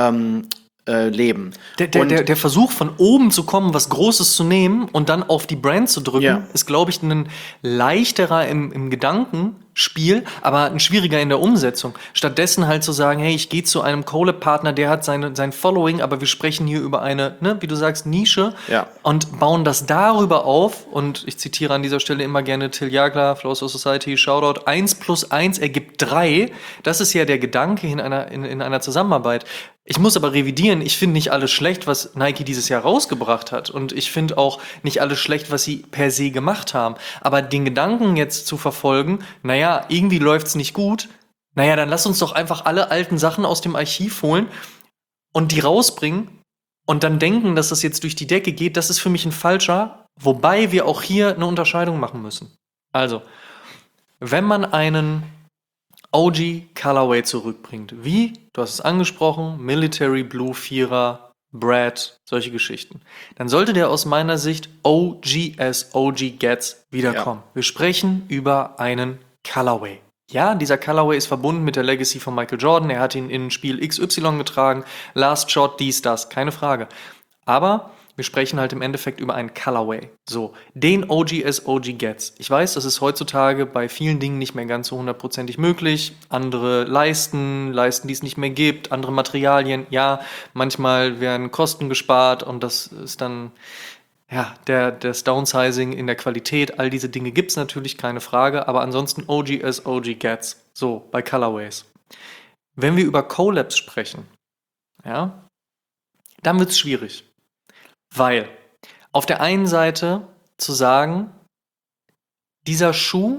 leben. Der Versuch, von oben zu kommen, was Großes zu nehmen und dann auf die Brand zu drücken, Ja. ist, glaube ich, ein leichterer im Gedankenspiel, aber ein schwieriger in der Umsetzung. Stattdessen halt zu sagen, hey, ich gehe zu einem Collab-Partner, der hat sein Following, aber wir sprechen hier über eine, ne, wie du sagst, Nische Ja. und bauen das darüber auf. Und ich zitiere an dieser Stelle immer gerne Till Jagler, Flows of Society, Shoutout, 1 + 1 ergibt 3. Das ist ja der Gedanke in einer Zusammenarbeit. Ich muss aber revidieren, ich finde nicht alles schlecht, was Nike dieses Jahr rausgebracht hat. Und ich finde auch nicht alles schlecht, was sie per se gemacht haben. Aber den Gedanken jetzt zu verfolgen, naja, irgendwie läuft's nicht gut, naja, dann lass uns doch einfach alle alten Sachen aus dem Archiv holen und die rausbringen und dann denken, dass das jetzt durch die Decke geht, das ist für mich ein falscher, wobei wir auch hier eine Unterscheidung machen müssen. Also, wenn man einen OG Colorway zurückbringt. Wie? Du hast es angesprochen, Military Blue 4er, Brad, solche Geschichten. Dann sollte der aus meiner Sicht OG as OG gets wiederkommen. Ja. Wir sprechen über einen Colorway. Ja, dieser Colorway ist verbunden mit der Legacy von Michael Jordan. Er hat ihn in Spiel XY getragen. Last Shot, dies, das, keine Frage. Aber wir sprechen halt im Endeffekt über einen Colorway. So, den OG as OG gets. Ich weiß, das ist heutzutage bei vielen Dingen nicht mehr ganz so hundertprozentig möglich. Andere Leisten, die es nicht mehr gibt, andere Materialien. Ja, manchmal werden Kosten gespart und das ist dann, ja, das Downsizing in der Qualität. All diese Dinge gibt es natürlich, keine Frage. Aber ansonsten OG as OG gets. So, bei Colorways. Wenn wir über Collabs sprechen, ja, dann wird es schwierig. Weil auf der einen Seite zu sagen, dieser Schuh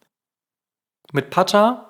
mit Pata,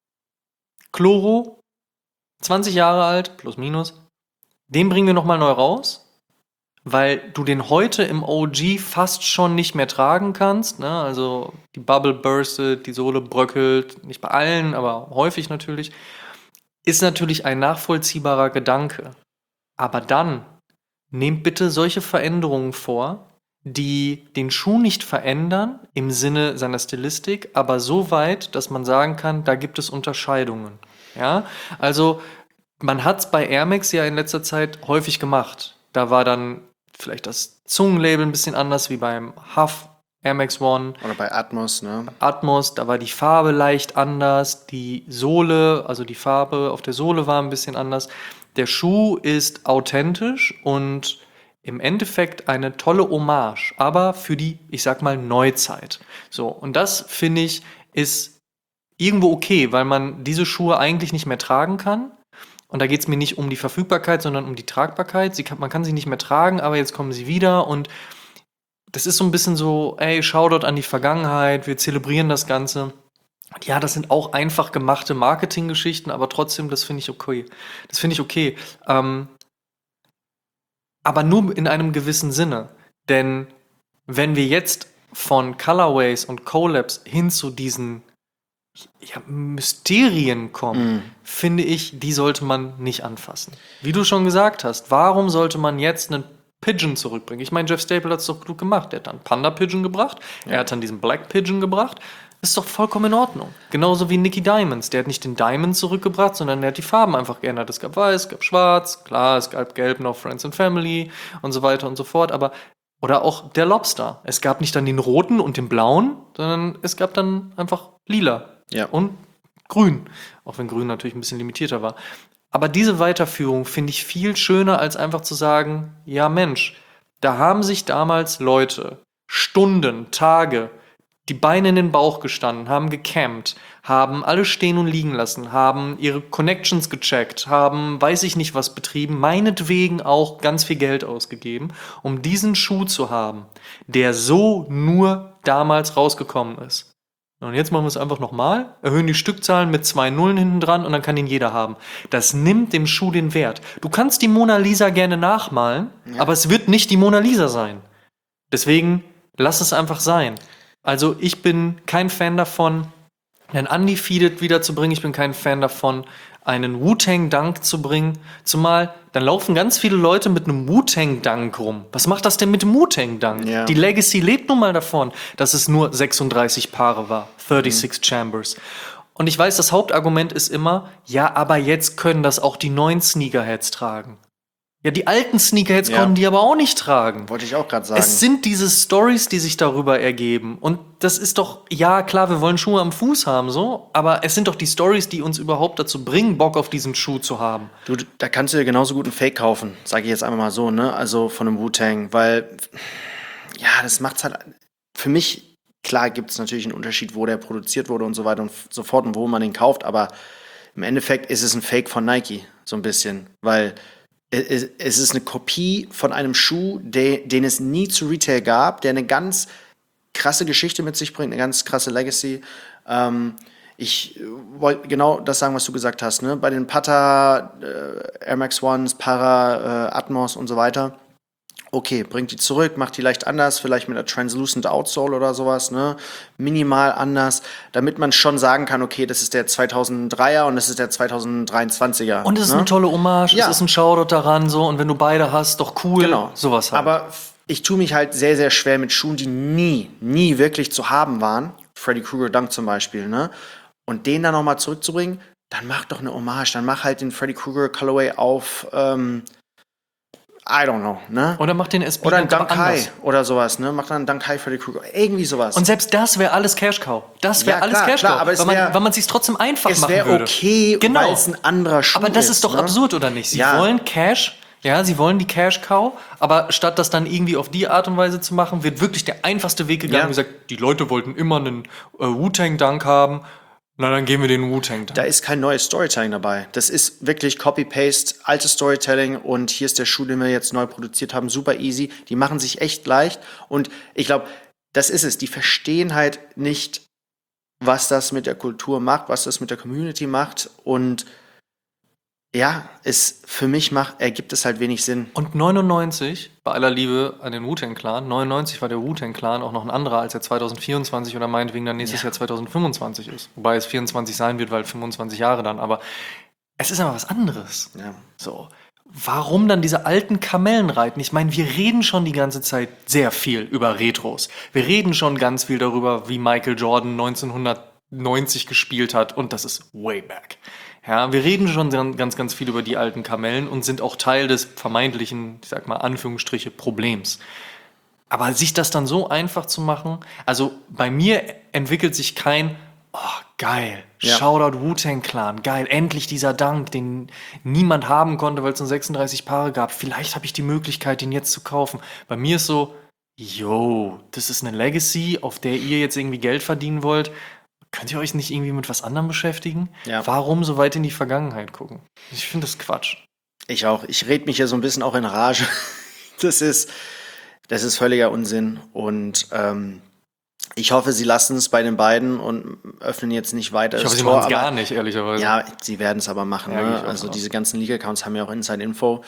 Chloro, 20 Jahre alt, plus minus, den bringen wir nochmal neu raus, weil du den heute im OG fast schon nicht mehr tragen kannst. Ne? Also die Bubble burstet, die Sohle bröckelt, nicht bei allen, aber häufig natürlich. Ist natürlich ein nachvollziehbarer Gedanke. Aber dann nehmt bitte solche Veränderungen vor, die den Schuh nicht verändern im Sinne seiner Stilistik, aber so weit, dass man sagen kann, da gibt es Unterscheidungen. Ja, also man hat es bei Air Max ja in letzter Zeit häufig gemacht. Da war dann vielleicht das Zungenlabel ein bisschen anders wie beim Huff Air Max One. Oder bei Atmos, ne? Atmos, da war die Farbe leicht anders, die Sohle, also die Farbe auf der Sohle war ein bisschen anders. Der Schuh ist authentisch und im Endeffekt eine tolle Hommage, aber für die, ich sag mal, Neuzeit. So, und das, finde ich, ist irgendwo okay, weil man diese Schuhe eigentlich nicht mehr tragen kann. Und da geht es mir nicht um die Verfügbarkeit, sondern um die Tragbarkeit. Man kann sie nicht mehr tragen, aber jetzt kommen sie wieder und das ist so ein bisschen so, ey, Shoutout an die Vergangenheit, wir zelebrieren das Ganze. Ja, das sind auch einfach gemachte Marketinggeschichten, aber trotzdem, das finde ich okay. Das finde ich okay. Aber nur in einem gewissen Sinne. Denn wenn wir jetzt von Colorways und Collabs hin zu diesen Mysterien kommen, finde ich, die sollte man nicht anfassen. Wie du schon gesagt hast, warum sollte man jetzt einen Pigeon zurückbringen? Ich meine, Jeff Staple hat es doch gut gemacht. Er hat dann Panda Pigeon gebracht, er hat dann diesen Black Pigeon gebracht. Ist doch vollkommen in Ordnung. Genauso wie Nicky Diamonds. Der hat nicht den Diamond zurückgebracht, sondern der hat die Farben einfach geändert. Es gab weiß, es gab schwarz, klar, es gab gelb noch Friends and Family und so weiter und so fort. Aber, oder auch der Lobster. Es gab nicht dann den roten und den blauen, sondern es gab dann einfach lila und grün. Auch wenn grün natürlich ein bisschen limitierter war. Aber diese Weiterführung finde ich viel schöner, als einfach zu sagen, ja Mensch, Da haben sich damals Leute Stunden, Tage, die Beine in den Bauch gestanden, haben gecampt, haben alle stehen und liegen lassen, haben ihre Connections gecheckt, haben weiß ich nicht was betrieben, meinetwegen auch ganz viel Geld ausgegeben, um diesen Schuh zu haben, der so nur damals rausgekommen ist. Und jetzt machen wir es einfach nochmal, erhöhen die Stückzahlen mit 2 Nullen hinten dran und dann kann ihn jeder haben. Das nimmt dem Schuh den Wert. Du kannst die Mona Lisa gerne nachmalen, aber es wird nicht die Mona Lisa sein. Deswegen lass es einfach sein. Also ich bin kein Fan davon, einen Undefeated wiederzubringen. Ich bin kein Fan davon, einen Wu-Tang-Dunk zu bringen. Zumal, dann laufen ganz viele Leute mit einem Wu-Tang-Dunk rum. Was macht das denn mit dem Wu-Tang-Dunk? Ja. Die Legacy lebt nun mal davon, dass es nur 36 Paare war. 36 Chambers. Und ich weiß, das Hauptargument ist immer, ja, aber jetzt können das auch die neuen Sneakerheads tragen. Ja, die alten Sneakerheads Ja. konnten die aber auch nicht tragen. Wollte ich auch gerade sagen. Es sind diese Stories, die sich darüber ergeben. Und das ist doch, ja klar, wir wollen Schuhe am Fuß haben, so, aber es sind doch die Stories, die uns überhaupt dazu bringen, Bock auf diesen Schuh zu haben. Du, da kannst du dir genauso gut einen Fake kaufen, sage ich jetzt einfach mal so, ne? Also von einem Wu-Tang, weil, ja, das macht's halt, für mich, klar gibt es natürlich einen Unterschied, wo der produziert wurde und so weiter und so fort und wo man den kauft, aber im Endeffekt ist es ein Fake von Nike, so ein bisschen, weil es ist eine Kopie von einem Schuh, den es nie zu Retail gab, der eine ganz krasse Geschichte mit sich bringt, eine ganz krasse Legacy. Ich wollte genau das sagen, was du gesagt hast, ne? Bei den Pata, Air Max Ones, Para, Atmos und so weiter. Okay, bringt die zurück, macht die leicht anders, vielleicht mit einer Translucent Outsole oder sowas, ne? Minimal anders, damit man schon sagen kann, okay, das ist der 2003er und das ist der 2023er. Und es ist ne? eine tolle Hommage, Ja. es ist ein Shoutout daran, so, und wenn du beide hast, doch cool. Genau. Sowas halt. Aber ich tue mich halt sehr, sehr schwer mit Schuhen, die nie wirklich zu haben waren. Freddy Krueger Dunk zum Beispiel, ne? Und den dann nochmal zurückzubringen, dann mach doch eine Hommage, dann mach halt den Freddy Krueger Colorway auf, I don't know, ne? Oder mach den SB Oder ein dann Dunk aber High anders. oder sowas, ne? Mach dann einen Dunk High Freddy Krueger. Irgendwie sowas. Und selbst das wäre alles Cash-Cow. Das wäre Ja, alles klar, Cash-Cow. klar, aber es weil man es sich trotzdem einfach es machen wäre würde. okay, Genau. weil es ein anderer Schuh ist. Aber das ist doch ne? absurd, oder nicht? Sie Ja. wollen Cash, ja, sie wollen die Cash-Cow, aber statt das dann irgendwie auf die Art und Weise zu machen, wird wirklich der einfachste Weg gegangen Ja. und gesagt, die Leute wollten immer einen Wu-Tang-Dunk haben, na dann geben wir den Wu-Tang-Dunk. Da ist kein neues Storytelling dabei. Das ist wirklich Copy-Paste, altes Storytelling und hier ist der Schuh, den wir jetzt neu produziert haben, super easy. Die machen sich echt leicht und ich glaube, das ist es. Die verstehen halt nicht, was das mit der Kultur macht, was das mit der Community macht und ja, für mich ergibt es halt wenig Sinn. Und 99, bei aller Liebe an den Wu-Tang-Clan, 99 war der Wu-Tang-Clan auch noch ein anderer, als er 2024 oder meinetwegen dann nächstes Jahr 2025 ist. Wobei es 24 sein wird, weil 25 Jahre dann. Aber es ist aber was anderes. Ja. So. Warum dann diese alten Kamellen reiten? Ich meine, wir reden schon die ganze Zeit sehr viel über Retros. Wir reden schon ganz viel darüber, wie Michael Jordan 1990 gespielt hat. Und das ist way back. Ja, wir reden schon ganz viel über die alten Kamellen und sind auch Teil des vermeintlichen, ich sag mal, Anführungsstriche, Problems. Aber sich das dann so einfach zu machen, also bei mir entwickelt sich kein, oh, geil, Ja. Shoutout Wu-Tang Clan, geil, endlich dieser Dank, den niemand haben konnte, weil es nur 36 Paare gab. Vielleicht habe ich die Möglichkeit, den jetzt zu kaufen. Bei mir ist so, yo, das ist eine Legacy, auf der ihr jetzt irgendwie Geld verdienen wollt. Könnt ihr euch nicht irgendwie mit was anderem beschäftigen? Ja. Warum so weit in die Vergangenheit gucken? Ich finde das Quatsch. Ich auch. Ich rede mich hier so ein bisschen auch in Rage. Das ist völliger Unsinn. Und ich hoffe, sie lassen es bei den beiden und öffnen jetzt nicht weiter Ich hoffe, das sie Tor. machen es Aber gar nicht, ehrlicherweise. ja, sie werden es aber machen. Ja, gehe ich Ne? auch Also von diese ganzen League-Accounts haben ja auch Inside-Info.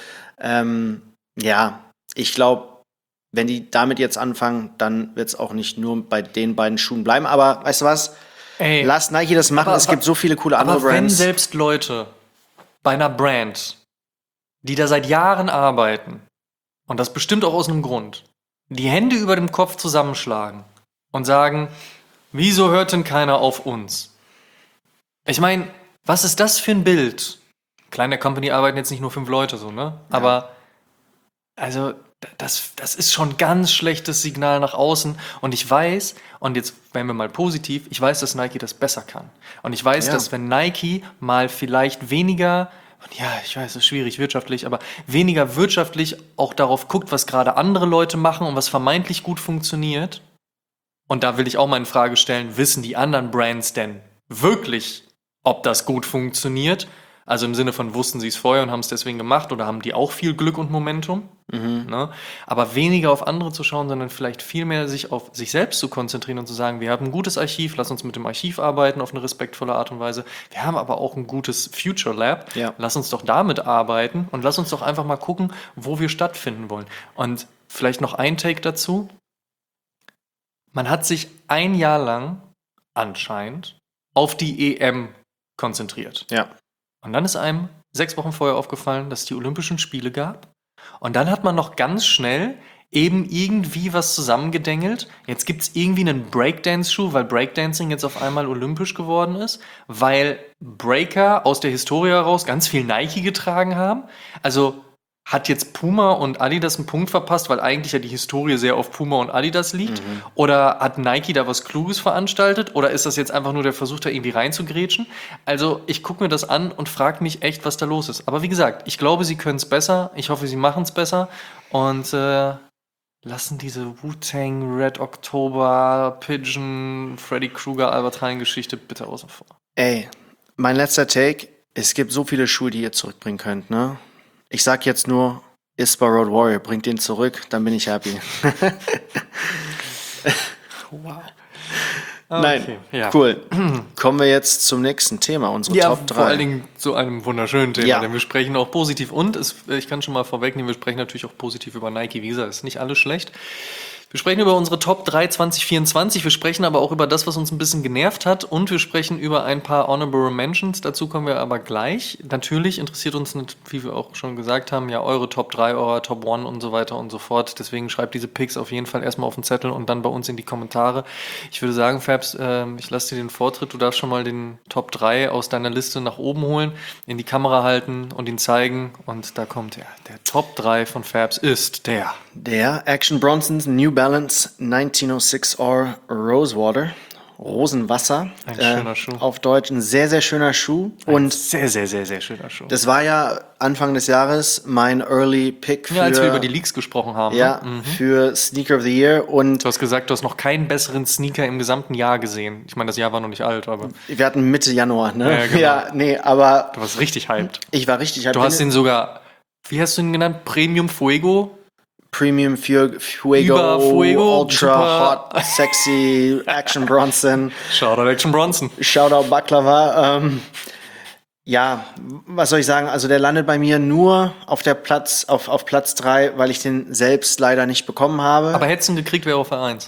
Ja, ich glaube, wenn die damit jetzt anfangen, dann wird es auch nicht nur bei den beiden Schuhen bleiben. Aber weißt du was? Ey, Lass Nike das machen. aber- Es gibt so viele coole andere aber wenn Brands. selbst Leute bei einer Brand, die da seit Jahren arbeiten, und das bestimmt auch aus einem Grund, die Hände über dem Kopf zusammenschlagen und sagen, wieso hört denn keiner auf uns? Ich meine, was ist das für ein Bild? Klar, in der Company arbeiten jetzt nicht nur 5 Leute so, ne? Aber also das ist schon ein ganz schlechtes Signal nach außen. Und ich weiß, und jetzt werden wir mal positiv, ich weiß, dass Nike das besser kann. Und ich weiß, Ja. dass wenn Nike mal vielleicht weniger und ja, ich weiß, es ist schwierig wirtschaftlich, aber weniger wirtschaftlich auch darauf guckt, was gerade andere Leute machen und was vermeintlich gut funktioniert. Und da will ich auch mal in Frage stellen, wissen die anderen Brands denn wirklich, ob das gut funktioniert? Also im Sinne von, wussten sie es vorher und haben es deswegen gemacht oder haben die auch viel Glück und Momentum? Ne? Aber weniger auf andere zu schauen, sondern vielleicht viel mehr sich auf sich selbst zu konzentrieren und zu sagen, wir haben ein gutes Archiv, lass uns mit dem Archiv arbeiten auf eine respektvolle Art und Weise. Wir haben aber auch ein gutes Future Lab, Ja. lass uns doch damit arbeiten und lass uns doch einfach mal gucken, wo wir stattfinden wollen. Und vielleicht noch ein Take dazu. Man hat sich ein Jahr lang anscheinend auf die EM konzentriert. Ja. Und dann ist einem 6 Wochen vorher aufgefallen, dass es die Olympischen Spiele gab. Und dann hat man noch ganz schnell eben irgendwie was zusammengedengelt. Jetzt gibt es irgendwie einen Breakdance-Schuh, weil Breakdancing jetzt auf einmal olympisch geworden ist, weil Breaker aus der Historie heraus ganz viel Nike getragen haben. Also hat jetzt Puma und Adidas einen Punkt verpasst, weil eigentlich ja die Historie sehr auf Puma und Adidas liegt? Oder hat Nike da was Kluges veranstaltet? Oder ist das jetzt einfach nur der Versuch, da irgendwie reinzugrätschen? Also ich gucke mir das an und frage mich echt, was da los ist. Aber wie gesagt, ich glaube, sie können es besser. Ich hoffe, sie machen es besser. Und lassen diese Wu-Tang, Red October, Pigeon, Freddy Krueger, Albert Heijn-Geschichte bitte außen vor. Ey, mein letzter Take. Es gibt so viele Schuhe, die ihr zurückbringen könnt, ne? Ich sag jetzt nur, Ispa Road Warrior, bringt den zurück, dann bin ich happy. Wow. Nein, ja. cool. Kommen wir jetzt zum nächsten Thema, unsere Ja, Top 3. vor allen Dingen zu einem wunderschönen Thema, Ja. denn wir sprechen auch positiv und ich kann schon mal vorwegnehmen, wir sprechen natürlich auch positiv über Nike. Wie gesagt, ist nicht alles schlecht. Wir sprechen über unsere Top 3 2024, wir sprechen aber auch über das, was uns ein bisschen genervt hat und wir sprechen über ein paar Honorable Mentions, dazu kommen wir aber gleich. Natürlich interessiert uns, wie wir auch schon gesagt haben, ja eure Top 3, euer Top 1 und so weiter und so fort. Deswegen schreibt diese Picks auf jeden Fall erstmal auf den Zettel und dann bei uns in die Kommentare. Ich würde sagen, Fabs, ich lasse dir den Vortritt, du darfst schon mal den Top 3 aus deiner Liste nach oben holen, in die Kamera halten und ihn zeigen und da kommt er. Der Top 3 von Fabs ist Der Action Bronson's New Balance 1906R Rosewater. Rosenwasser. Ein schöner Schuh. Auf Deutsch ein sehr, sehr schöner Schuh. Und sehr, sehr, sehr, sehr schöner Schuh. das war ja Anfang des Jahres mein Early Pick für, Ja, als wir über die Leaks gesprochen haben. ja, Ne? für Sneaker of the Year. Und Du hast gesagt, du hast noch keinen besseren Sneaker im gesamten Jahr gesehen. Ich meine, das Jahr war noch nicht alt, aber wir hatten Mitte Januar, ne? Ja, genau. Ja, nee, aber du warst richtig hyped. ich war richtig Du hast ihn sogar, wie hast du ihn genannt? Premium Fuego? Premium Fuego, Über Fuego, Ultra Hot, Sexy, Action Bronson, Shoutout Action Bronson. Shoutout Baklava. Ja, was soll ich sagen? Also der landet bei mir nur auf Platz 3, weil ich den selbst leider nicht bekommen habe. Aber hättest du ihn gekriegt, wäre er auf der 1.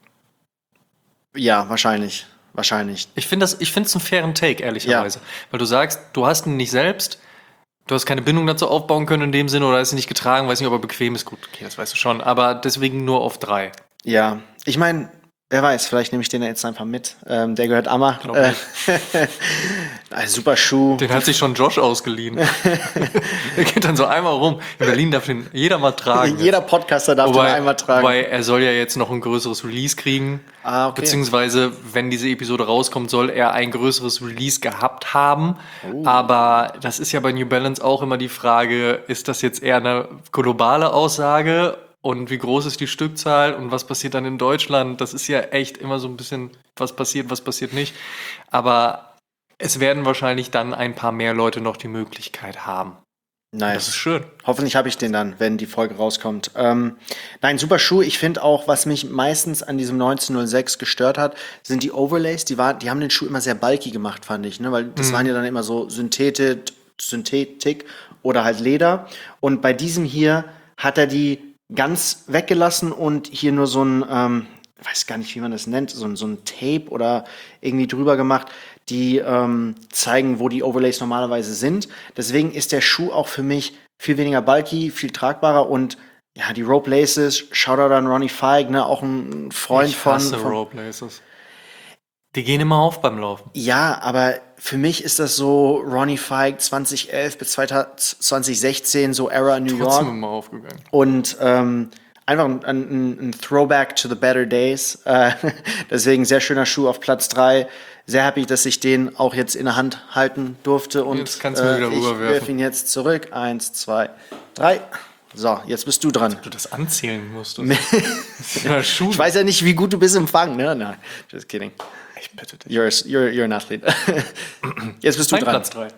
Ja, wahrscheinlich. Wahrscheinlich. Ich finde es einen fairen Take, ehrlicherweise. Weil du sagst, du hast ihn nicht selbst, du hast keine Bindung dazu aufbauen können in dem Sinne oder hast ihn nicht getragen, weiß nicht, ob er bequem ist. Gut, okay, das weißt du schon. Aber deswegen nur auf 3. Ja, ich meine, wer weiß, vielleicht nehme ich den jetzt einfach mit. Der gehört Amma. Glaub nicht. Ein super Schuh. Den hat sich schon Josh ausgeliehen. Der geht dann so einmal rum. In Berlin darf den jeder mal tragen. Jeder Podcaster darf den einmal tragen. Wobei er soll ja jetzt noch ein größeres Release kriegen. Ah, okay. Beziehungsweise, wenn diese Episode rauskommt, soll er ein größeres Release gehabt haben. Aber das ist ja bei New Balance auch immer die Frage, ist das jetzt eher eine globale Aussage? Und wie groß ist die Stückzahl und was passiert dann in Deutschland? Das ist ja echt immer so ein bisschen, was passiert nicht. Aber es werden wahrscheinlich dann ein paar mehr Leute noch die Möglichkeit haben. Nice. Das ist schön. Hoffentlich habe ich den dann, wenn die Folge rauskommt. Nein, super Schuh. Ich finde auch, was mich meistens an diesem 1906 gestört hat, sind die Overlays. Die haben den Schuh immer sehr bulky gemacht, fand ich. Ne? Weil das waren ja dann immer so Synthetik oder halt Leder. Und bei diesem hier hat er die ganz weggelassen und hier nur so ein, weiß gar nicht, wie man das nennt, so ein Tape oder irgendwie drüber gemacht, die zeigen, wo die Overlays normalerweise sind. Deswegen ist der Schuh auch für mich viel weniger bulky, viel tragbarer und ja, die Rope Laces, Shoutout an Ronnie Feig, ne, auch ein Freund Ich hasse von Rope Laces. Die gehen immer auf beim Laufen. Ja, aber für mich ist das so Ronnie Feig 2011 bis 2016, so Era New York. Trotzdem immer aufgegangen. Und einfach ein Throwback to the better days. Deswegen sehr schöner Schuh auf Platz 3. Sehr happy, dass ich den auch jetzt in der Hand halten durfte. Und Jetzt kannst du mir wieder ich rüberwerfen. werfe ihn jetzt zurück. 1, 2, 3. So, jetzt bist du dran. Du das anzählen musst. Ja, Schuh. Ich weiß ja nicht, wie gut du bist im Fangen, ne? Nein, just kidding. Ich bitte dich. You're an athlete. Jetzt bist du Mein dran. Platz 3.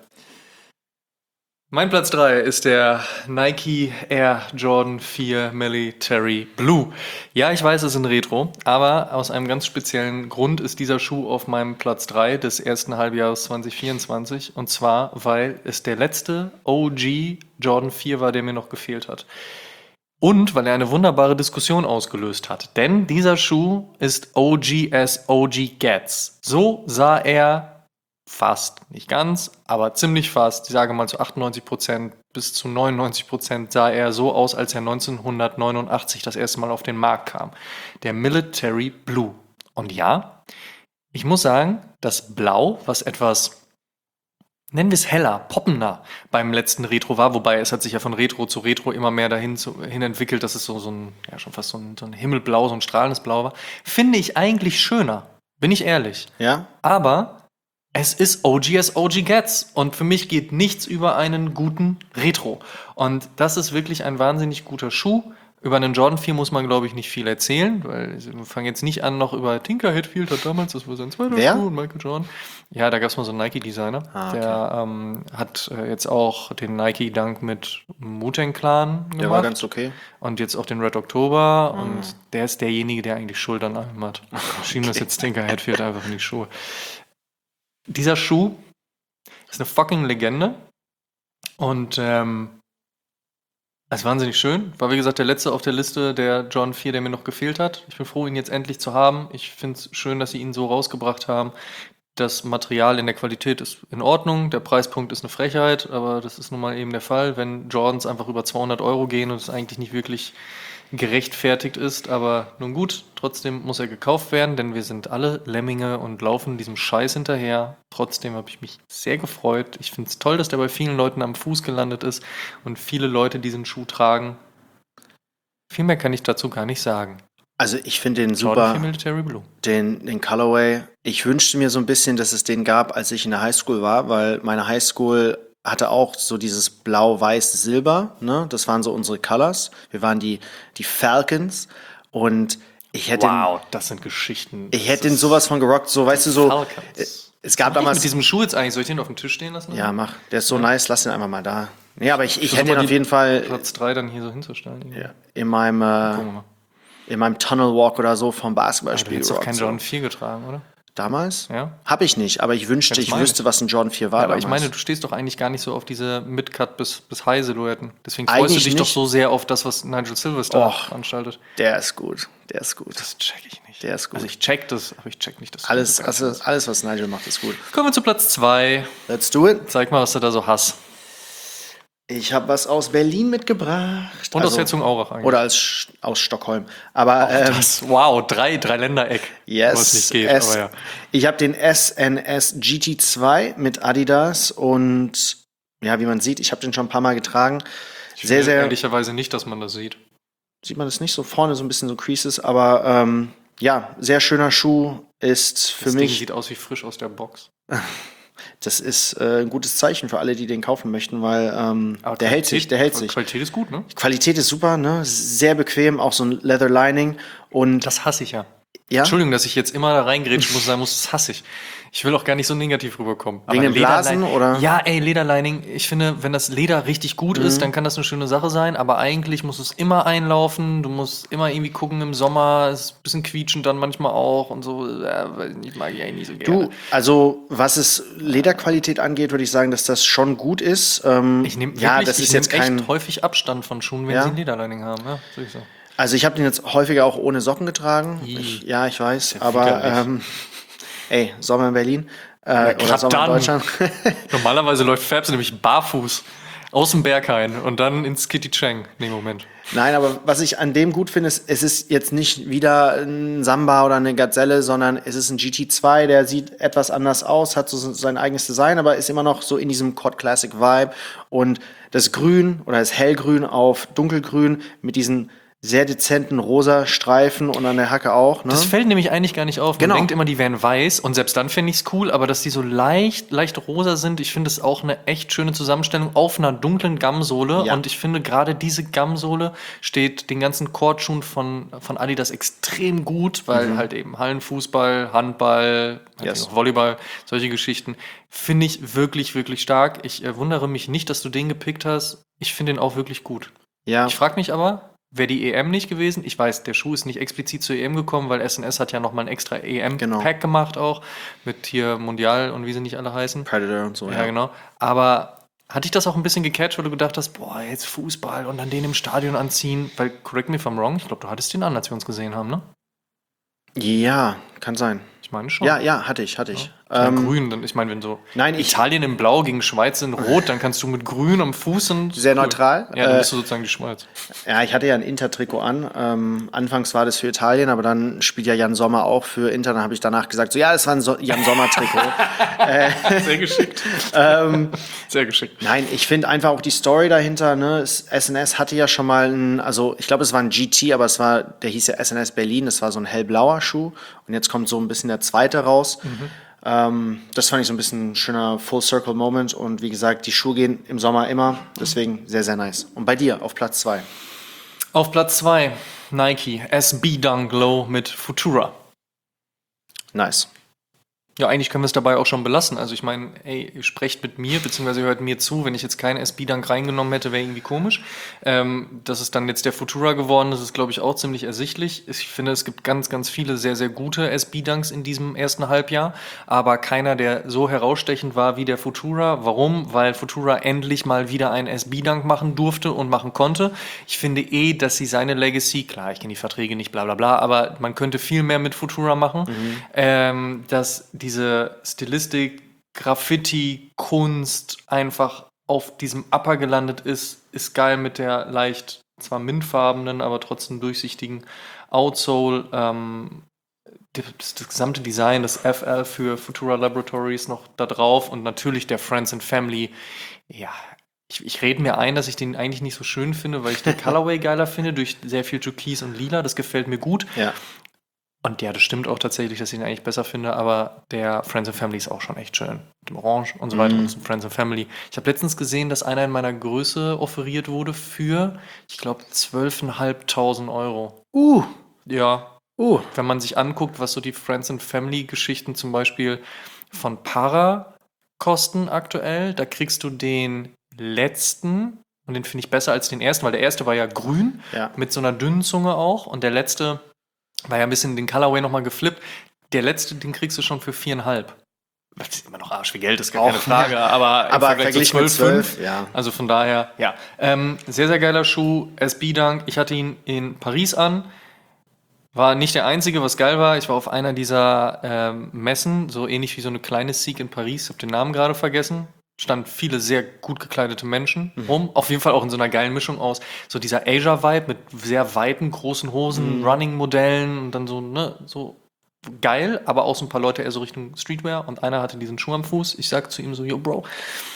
Mein Platz 3 ist der Nike Air Jordan 4 Military Blue. Ja, ich weiß, es ist ein Retro, aber aus einem ganz speziellen Grund ist dieser Schuh auf meinem Platz 3 des ersten Halbjahres 2024. Und zwar, weil es der letzte OG Jordan 4 war, der mir noch gefehlt hat. Und weil er eine wunderbare Diskussion ausgelöst hat. Denn dieser Schuh ist OG as OG gets. So sah er fast, nicht ganz, aber ziemlich fast, ich sage mal zu 98% bis zu 99% sah er so aus, als er 1989 das erste Mal auf den Markt kam. Der Military Blue. Und ja, ich muss sagen, das Blau, was etwas, nennen wir es heller, poppender beim letzten Retro war, wobei es hat sich ja von Retro zu Retro immer mehr hin entwickelt, dass es so ein, ja schon fast so ein Himmelblau, so ein strahlendes Blau war, finde ich eigentlich schöner, bin ich ehrlich. Ja? Aber es ist OG as OG gets und für mich geht nichts über einen guten Retro. Und das ist wirklich ein wahnsinnig guter Schuh. Über einen Jordan 4 muss man, glaube ich, nicht viel erzählen, weil wir fangen jetzt nicht an, noch über Tinker Hatfield hat damals, das war sein zweiter Wer? Schuh und Michael Jordan. Ja, da gab es mal so einen Nike-Designer, Okay. der hat jetzt auch den Nike-Dunk mit Wu-Tang Clan gemacht. Der war ganz okay. Und jetzt auch den Red October und der ist derjenige, der eigentlich Schuld an allem hat. Schieben das jetzt Tinker Hatfield einfach in die Schuhe. Dieser Schuh ist eine fucking Legende und ist wahnsinnig schön. War wie gesagt der letzte auf der Liste der Jordan 4, der mir noch gefehlt hat. Ich bin froh, ihn jetzt endlich zu haben. Ich finde es schön, dass sie ihn so rausgebracht haben. Das Material in der Qualität ist in Ordnung. Der Preispunkt ist eine Frechheit, aber das ist nun mal eben der Fall, wenn Jordans einfach über 200 € gehen und es eigentlich nicht wirklich gerechtfertigt ist, aber nun gut, trotzdem muss er gekauft werden, denn wir sind alle Lemminge und laufen diesem Scheiß hinterher. Trotzdem habe ich mich sehr gefreut. Ich finde es toll, dass der bei vielen Leuten am Fuß gelandet ist und viele Leute diesen Schuh tragen. Viel mehr kann ich dazu gar nicht sagen. Also ich finde den Jordan 4 super, Military Blue. den Colorway. Ich wünschte mir so ein bisschen, dass es den gab, als ich in der Highschool war, weil meine Highschool hatte auch so dieses Blau-Weiß-Silber, ne? Das waren so unsere Colors. Wir waren die Falcons und ich hätte Wow, das sind Geschichten. ich hätte den sowas von gerockt, so weißt du so. Falcons. Es gab Mit damals diesem Schuh jetzt eigentlich, soll ich den auf den Tisch stehen lassen? ja, mach, der ist so nice, lass den einfach mal da. Nee, aber ich Versuch hätte mal ihn auf die jeden Fall Platz 3 dann hier so hinzustellen. ja, in meinem Gucken wir mal. in meinem Tunnel Walk oder so vom Aber du Basketballspiel hättest doch gerockt, keinen so. Jordan 4 getragen, oder? Damals? Ja. Hab ich nicht, aber ich wünschte, Ja, das ich meine wüsste, ich. was ein Jordan 4 war Ja, aber damals. ich meine, du stehst doch eigentlich gar nicht so auf diese Mid-Cut bis High-Silhouetten. Deswegen freust du Eigentlich dich doch nicht. so sehr auf das, was Nigel Silverstone Och. veranstaltet. Der ist gut, der ist gut. Das check ich nicht. Der ist gut. Also ich check das, aber ich check nicht das. Alles, was Nigel macht, ist gut. Kommen wir zu Platz 2. Let's do it. Zeig mal, was du da so hast. Ich habe was aus Berlin mitgebracht. Und aus Herzogenaurach eigentlich. Oder aus Stockholm. Aber Wow, drei Ländereck. Was nicht geht, aber ja. ich habe den SNS GT2 mit Adidas und ja, wie man sieht, ich habe den schon ein paar Mal getragen. Ich Sehr, finde sehr, ehrlicherweise nicht, dass man das sieht. sieht man das nicht so vorne, so ein bisschen so Creases, aber ja, sehr schöner Schuh ist für Das Ding mich, sieht aus wie frisch aus der Box. das ist ein gutes Zeichen für alle, die den kaufen möchten, weil Aber der hält sich. Qualität ist gut, ne? Qualität ist super, ne? Sehr bequem, auch so ein Leather Lining und Das hasse ich ja. ja, Entschuldigung, dass ich jetzt immer da reingrätschen muss, das hasse ich. Ich will auch gar nicht so negativ rüberkommen. Wegen den Blasen, oder? Ja, ey, Lederlining. Ich finde, wenn das Leder richtig gut ist, dann kann das eine schöne Sache sein. Aber eigentlich muss es immer einlaufen. Du musst immer irgendwie gucken im Sommer. Es ist ein bisschen quietschend dann manchmal auch und so. Ich mag ich eigentlich nicht so gerne. Du, also was es Lederqualität angeht, würde ich sagen, dass das schon gut ist. Ich nehme ja, das ist jetzt kein. echt häufig Abstand von Schuhen, wenn Ja? sie ein Lederlining haben. Ja, soll ich so. Also ich habe den jetzt häufiger auch ohne Socken getragen. Ih. Ich weiß, ja aber widerlich. ey, Sommer in Berlin oder grad Sommer in dann. Deutschland. Normalerweise läuft Fabs nämlich barfuß aus dem Berghain und dann ins Kitty Cheng. Nee, Moment. Nein, aber was ich an dem gut finde, ist, es ist jetzt nicht wieder ein Samba oder eine Gazelle, sondern es ist ein GT2, der sieht etwas anders aus, hat so sein eigenes Design, aber ist immer noch so in diesem Cod Classic Vibe. Und das Grün oder das Hellgrün auf Dunkelgrün mit diesen sehr dezenten rosa Streifen und an der Hacke auch. Ne? Das fällt nämlich eigentlich gar nicht auf. Man Genau. denkt immer, die wären weiß und selbst dann finde ich es cool, aber dass die so leicht rosa sind, ich finde es auch eine echt schöne Zusammenstellung auf einer dunklen Gammsohle. Ja. Und ich finde gerade diese Gammsohle steht den ganzen Kordschuhen von Adidas extrem gut, weil halt eben Hallenfußball, Handball, Yes. auch Volleyball, solche Geschichten, finde ich wirklich, wirklich stark. Ich wundere mich nicht, dass du den gepickt hast. Ich finde den auch wirklich gut. Ja, Ich frage mich aber, wäre die EM nicht gewesen? Ich weiß, der Schuh ist nicht explizit zur EM gekommen, weil SNS hat ja nochmal ein extra EM-Pack Genau. gemacht auch. Mit hier Mundial und wie sie nicht alle heißen. Predator und so. Ja, genau. Aber hat dich das auch ein bisschen gecatcht, weil du gedacht hast, boah, jetzt Fußball und dann den im Stadion anziehen? Weil, correct me if I'm wrong, ich glaube, du hattest den an, als wir uns gesehen haben, ne? Ja, kann sein. Ich meine schon. Ja, hatte ich. Ich meine, grün, dann, ich meine, wenn so Nein, Italien in Blau gegen Schweiz in Rot, dann kannst du mit Grün am Fuß und Sehr neutral. Ja, dann bist du sozusagen die Schweiz. Ja, ich hatte ja ein Inter-Trikot an. Anfangs war das für Italien, aber dann spielt ja Jan Sommer auch für Inter. Dann habe ich danach gesagt, so ja, das war ein Jan Sommer-Trikot. Sehr geschickt. Sehr geschickt. Nein, ich finde einfach auch die Story dahinter. Ne? SNS hatte ja schon mal also ich glaube, es war ein GT, aber der hieß ja SNS Berlin. Das war so ein hellblauer Schuh. Und jetzt kommt so ein bisschen der zweite raus. Das fand ich so ein bisschen ein schöner Full-Circle-Moment. Und wie gesagt, die Schuhe gehen im Sommer immer. Deswegen sehr, sehr nice. Und bei dir auf Platz 2? Auf Platz 2 Nike SB Dunk Low mit Futura. Nice. Ja, eigentlich können wir es dabei auch schon belassen. Also ich meine, ey, ihr sprecht mit mir, beziehungsweise hört mir zu. Wenn ich jetzt keinen SB-Dunk reingenommen hätte, wäre irgendwie komisch. Dass es dann jetzt der Futura geworden ist, ist, glaube ich, auch ziemlich ersichtlich. Ich finde, es gibt ganz, ganz viele sehr, sehr gute SB-Dunks in diesem ersten Halbjahr. Aber keiner, der so herausstechend war wie der Futura. Warum? Weil Futura endlich mal wieder einen SB-Dunk machen durfte und machen konnte. Ich finde dass sie seine Legacy, klar, ich kenne die Verträge nicht, bla bla bla, aber man könnte viel mehr mit Futura machen. Dass diese Stilistik, Graffiti, Kunst einfach auf diesem Upper gelandet ist geil mit der leicht, zwar mintfarbenen, aber trotzdem durchsichtigen Outsole. Das gesamte Design, das FL für Futura Laboratories noch da drauf und natürlich der Friends and Family. Ja, ich rede mir ein, dass ich den eigentlich nicht so schön finde, weil ich den Colorway geiler finde, durch sehr viel Türkis und Lila. Das gefällt mir gut. Ja. Und ja, das stimmt auch tatsächlich, dass ich ihn eigentlich besser finde, aber der Friends and Family ist auch schon echt schön. Mit dem Orange und so weiter und das ist ein Friends and Family. Ich habe letztens gesehen, dass einer in meiner Größe offeriert wurde für, ich glaube, 12.500 Euro. Ja. Wenn man sich anguckt, was so die Friends and Family Geschichten zum Beispiel von Para kosten aktuell, da kriegst du den letzten und den finde ich besser als den ersten, weil der erste war ja grün, mit so einer dünnen Zunge auch und der letzte war ja ein bisschen den Colorway nochmal geflippt. Der letzte, den kriegst du schon für 4,5. Das ist immer noch Arsch wie Geld, ist gar keine Frage. Aber im Vergleich zu 12,5. Ja. Also von daher, ja. Sehr, sehr geiler Schuh. SB Dunk. Ich hatte ihn in Paris an. War nicht der einzige, was geil war. Ich war auf einer dieser Messen, so ähnlich wie so eine kleine Seek in Paris. Ich habe den Namen gerade vergessen. Stand viele sehr gut gekleidete Menschen rum. Auf jeden Fall auch in so einer geilen Mischung aus so dieser Asia-Vibe mit sehr weiten, großen Hosen, Running-Modellen und dann so, ne, so geil, aber auch so ein paar Leute eher so Richtung Streetwear und einer hatte diesen Schuh am Fuß. Ich sag zu ihm so, yo, Bro,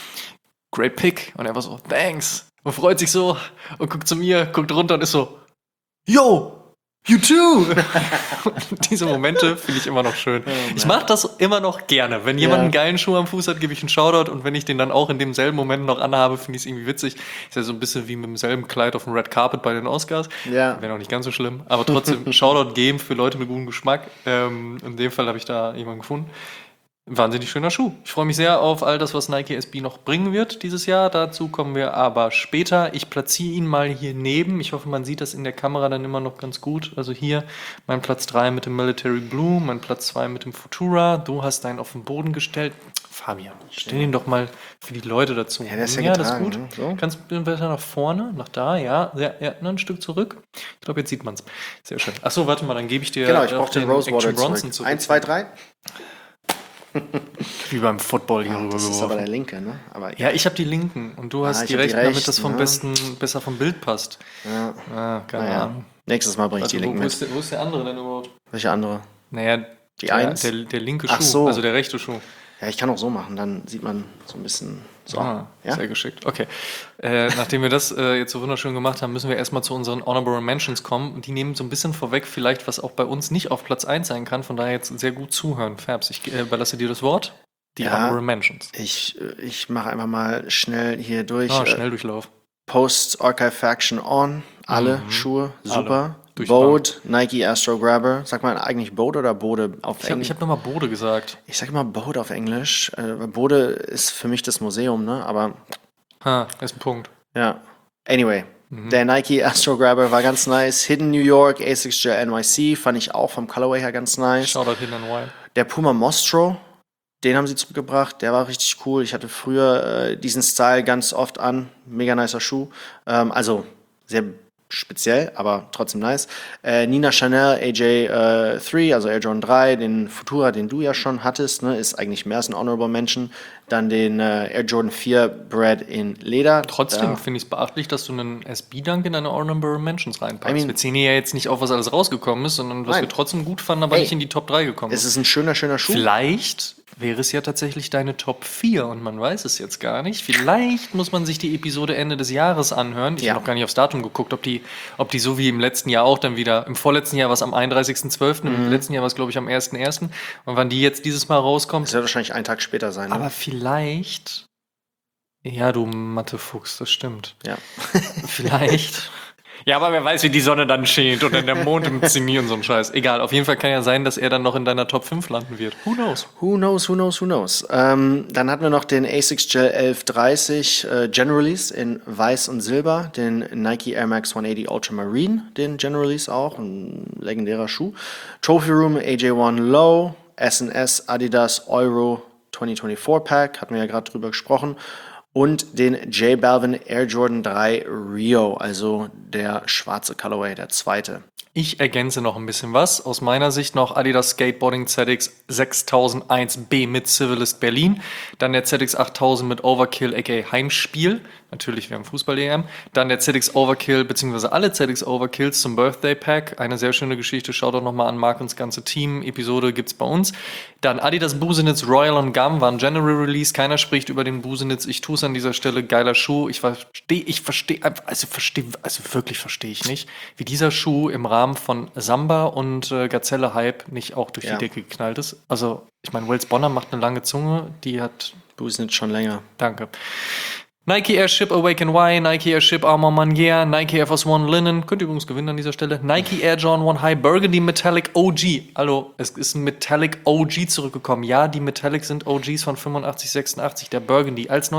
great pick. Und er war so, thanks. Und freut sich so und guckt zu mir, guckt runter und ist so, yo, you too! Diese Momente finde ich immer noch schön. Ich mache das immer noch gerne. Wenn jemand einen geilen Schuh am Fuß hat, gebe ich einen Shoutout und wenn ich den dann auch in demselben Moment noch anhabe, finde ich es irgendwie witzig. Ist ja so ein bisschen wie mit demselben Kleid auf dem Red Carpet bei den Oscars. Ja. Wäre noch nicht ganz so schlimm. Aber trotzdem Shoutout geben für Leute mit gutem Geschmack. In dem Fall habe ich da jemanden gefunden. Ein wahnsinnig schöner Schuh. Ich freue mich sehr auf all das, was Nike SB noch bringen wird dieses Jahr. Dazu kommen wir aber später. Ich platziere ihn mal hier neben. Ich hoffe, man sieht das in der Kamera dann immer noch ganz gut. Also hier mein Platz 3 mit dem Military Blue, mein Platz 2 mit dem Futura. Du hast deinen auf den Boden gestellt. Fabian, stell ihn doch mal für die Leute dazu. Ja, der ist ja das ist getragen, gut. ne? So. Kannst du besser nach vorne, nach da, ja, ein Stück zurück. Ich glaube, jetzt sieht man es. Sehr schön. Achso, warte mal, dann gebe ich dir Genau, ich brauche den Rosewater Action Bronson zurück. 1, 2, 3. Wie beim Football hier Das ist aber rübergeworfen. der linke, ne? Aber Ja, ich habe die linken und du hast ich die hab die rechten, damit rechten, das vom ne? besser vom Bild passt. Ja. Keine Naja. Ahnung. Nächstes Mal bringe ich die Warte, linken wo, mit. wo ist der andere denn überhaupt? Welche andere? Naja, Die der, Eins? der linke Schuh, Ach so. also der rechte Schuh. Ja, ich kann auch so machen, dann sieht man so ein bisschen So, Ja? ja? Sehr geschickt. Okay. Nachdem wir das jetzt so wunderschön gemacht haben, müssen wir erstmal zu unseren Honorable Mentions kommen. Und die nehmen so ein bisschen vorweg, vielleicht, was auch bei uns nicht auf Platz 1 sein kann. Von daher jetzt sehr gut zuhören. Fabs, ich überlasse dir das Wort. Die Ja. Honorable Mentions. Ich mache einfach mal schnell hier durch. Schnelldurchlauf. Post Archive Faction On, alle Schuhe, super. Durch Bode, Nike Astro Grabber. Sagt man eigentlich Bode oder Bode auf Ich Englisch? habe nochmal Bode gesagt. Ich sage immer Bode auf Englisch. Bode ist für mich das Museum, ne? Aber Ist ein Punkt. ja. Anyway, der Nike Astro Grabber war ganz nice. Hidden New York, Asics Gel NYC fand ich auch vom Colorway her ganz nice. Shoutout Hidden and Wild. Der Puma Mostro, den haben sie zurückgebracht. Der war richtig cool. Ich hatte früher diesen Style ganz oft an. Mega nicer Schuh. Also sehr speziell, aber trotzdem nice. Nina Chanel AJ3, also Air Jordan 3, den Futura, den du ja schon hattest, ne, ist eigentlich mehr als ein Honorable Mention. Dann den Air Jordan 4 Bread in Leder. Trotzdem finde ich es beachtlich, dass du einen SB-Dunk in deine Honorable Mentions reinpackst. I mean- wir ziehen hier ja jetzt nicht auf, was alles rausgekommen ist, sondern was Nein. wir trotzdem gut fanden, aber Ey, nicht in die Top 3 gekommen Es ist ein schöner Schuh. Vielleicht wäre es ja tatsächlich deine Top 4 und man weiß es jetzt gar nicht. Vielleicht muss man sich die Episode Ende des Jahres anhören. Ich Ja. habe noch gar nicht aufs Datum geguckt, ob die so wie im letzten Jahr auch dann wieder, im vorletzten Jahr war es am 31.12., im letzten Jahr war es glaube ich am 1.1. Und wann die jetzt dieses Mal rauskommt. Das wird wahrscheinlich einen Tag später sein. Ne? Aber vielleicht, ja du Mathefuchs, das stimmt. Ja. Vielleicht. Ja, aber wer weiß, wie die Sonne dann scheint oder der Mond im Zenit und so ein Scheiß. Egal, auf jeden Fall kann ja sein, dass er dann noch in deiner Top 5 landen wird. Who knows? Who knows. Dann hatten wir noch den Asics Gel 1130 General-Release in Weiß und Silber, den Nike Air Max 180 Ultramarine, den General-Release auch, ein legendärer Schuh. Trophy Room AJ1 Low, SNS Adidas Euro 2024 Pack, hatten wir ja gerade drüber gesprochen. Und den J Balvin Air Jordan 3 Rio, also der schwarze Colorway, der zweite. Ich ergänze noch ein bisschen was. Aus meiner Sicht noch Adidas Skateboarding ZX 6001B mit Civilist Berlin. Dann der ZX 8000 mit Overkill aka Heimspiel. Natürlich, wir haben Fußball-EM. Dann der ZX Overkill, beziehungsweise alle ZX Overkills zum Birthday Pack. Eine sehr schöne Geschichte. Schaut doch nochmal an Marc und das ganze Team. Episode gibt's bei uns. Dann Adidas Busenitz Royal und Gum war ein General Release. Keiner spricht über den Busenitz. Ich tue es an dieser Stelle. Geiler Schuh. Ich verstehe ich nicht, wie dieser Schuh im Rahmen von Samba und Gazelle-Hype nicht auch durch Ja. die Decke geknallt ist. Also, ich meine, Wells Bonner macht eine lange Zunge. Die hat Busenitz schon länger. Danke. Nike Airship Awaken Y, Nike Airship Armor Manier, Nike Air Force One Linen, könnt ihr übrigens gewinnen an dieser Stelle. Nike Air Jordan 1 High Burgundy Metallic OG. Hallo, es ist ein Metallic OG zurückgekommen. Ja, die Metallic sind OGs von 85, 86. Der Burgundy als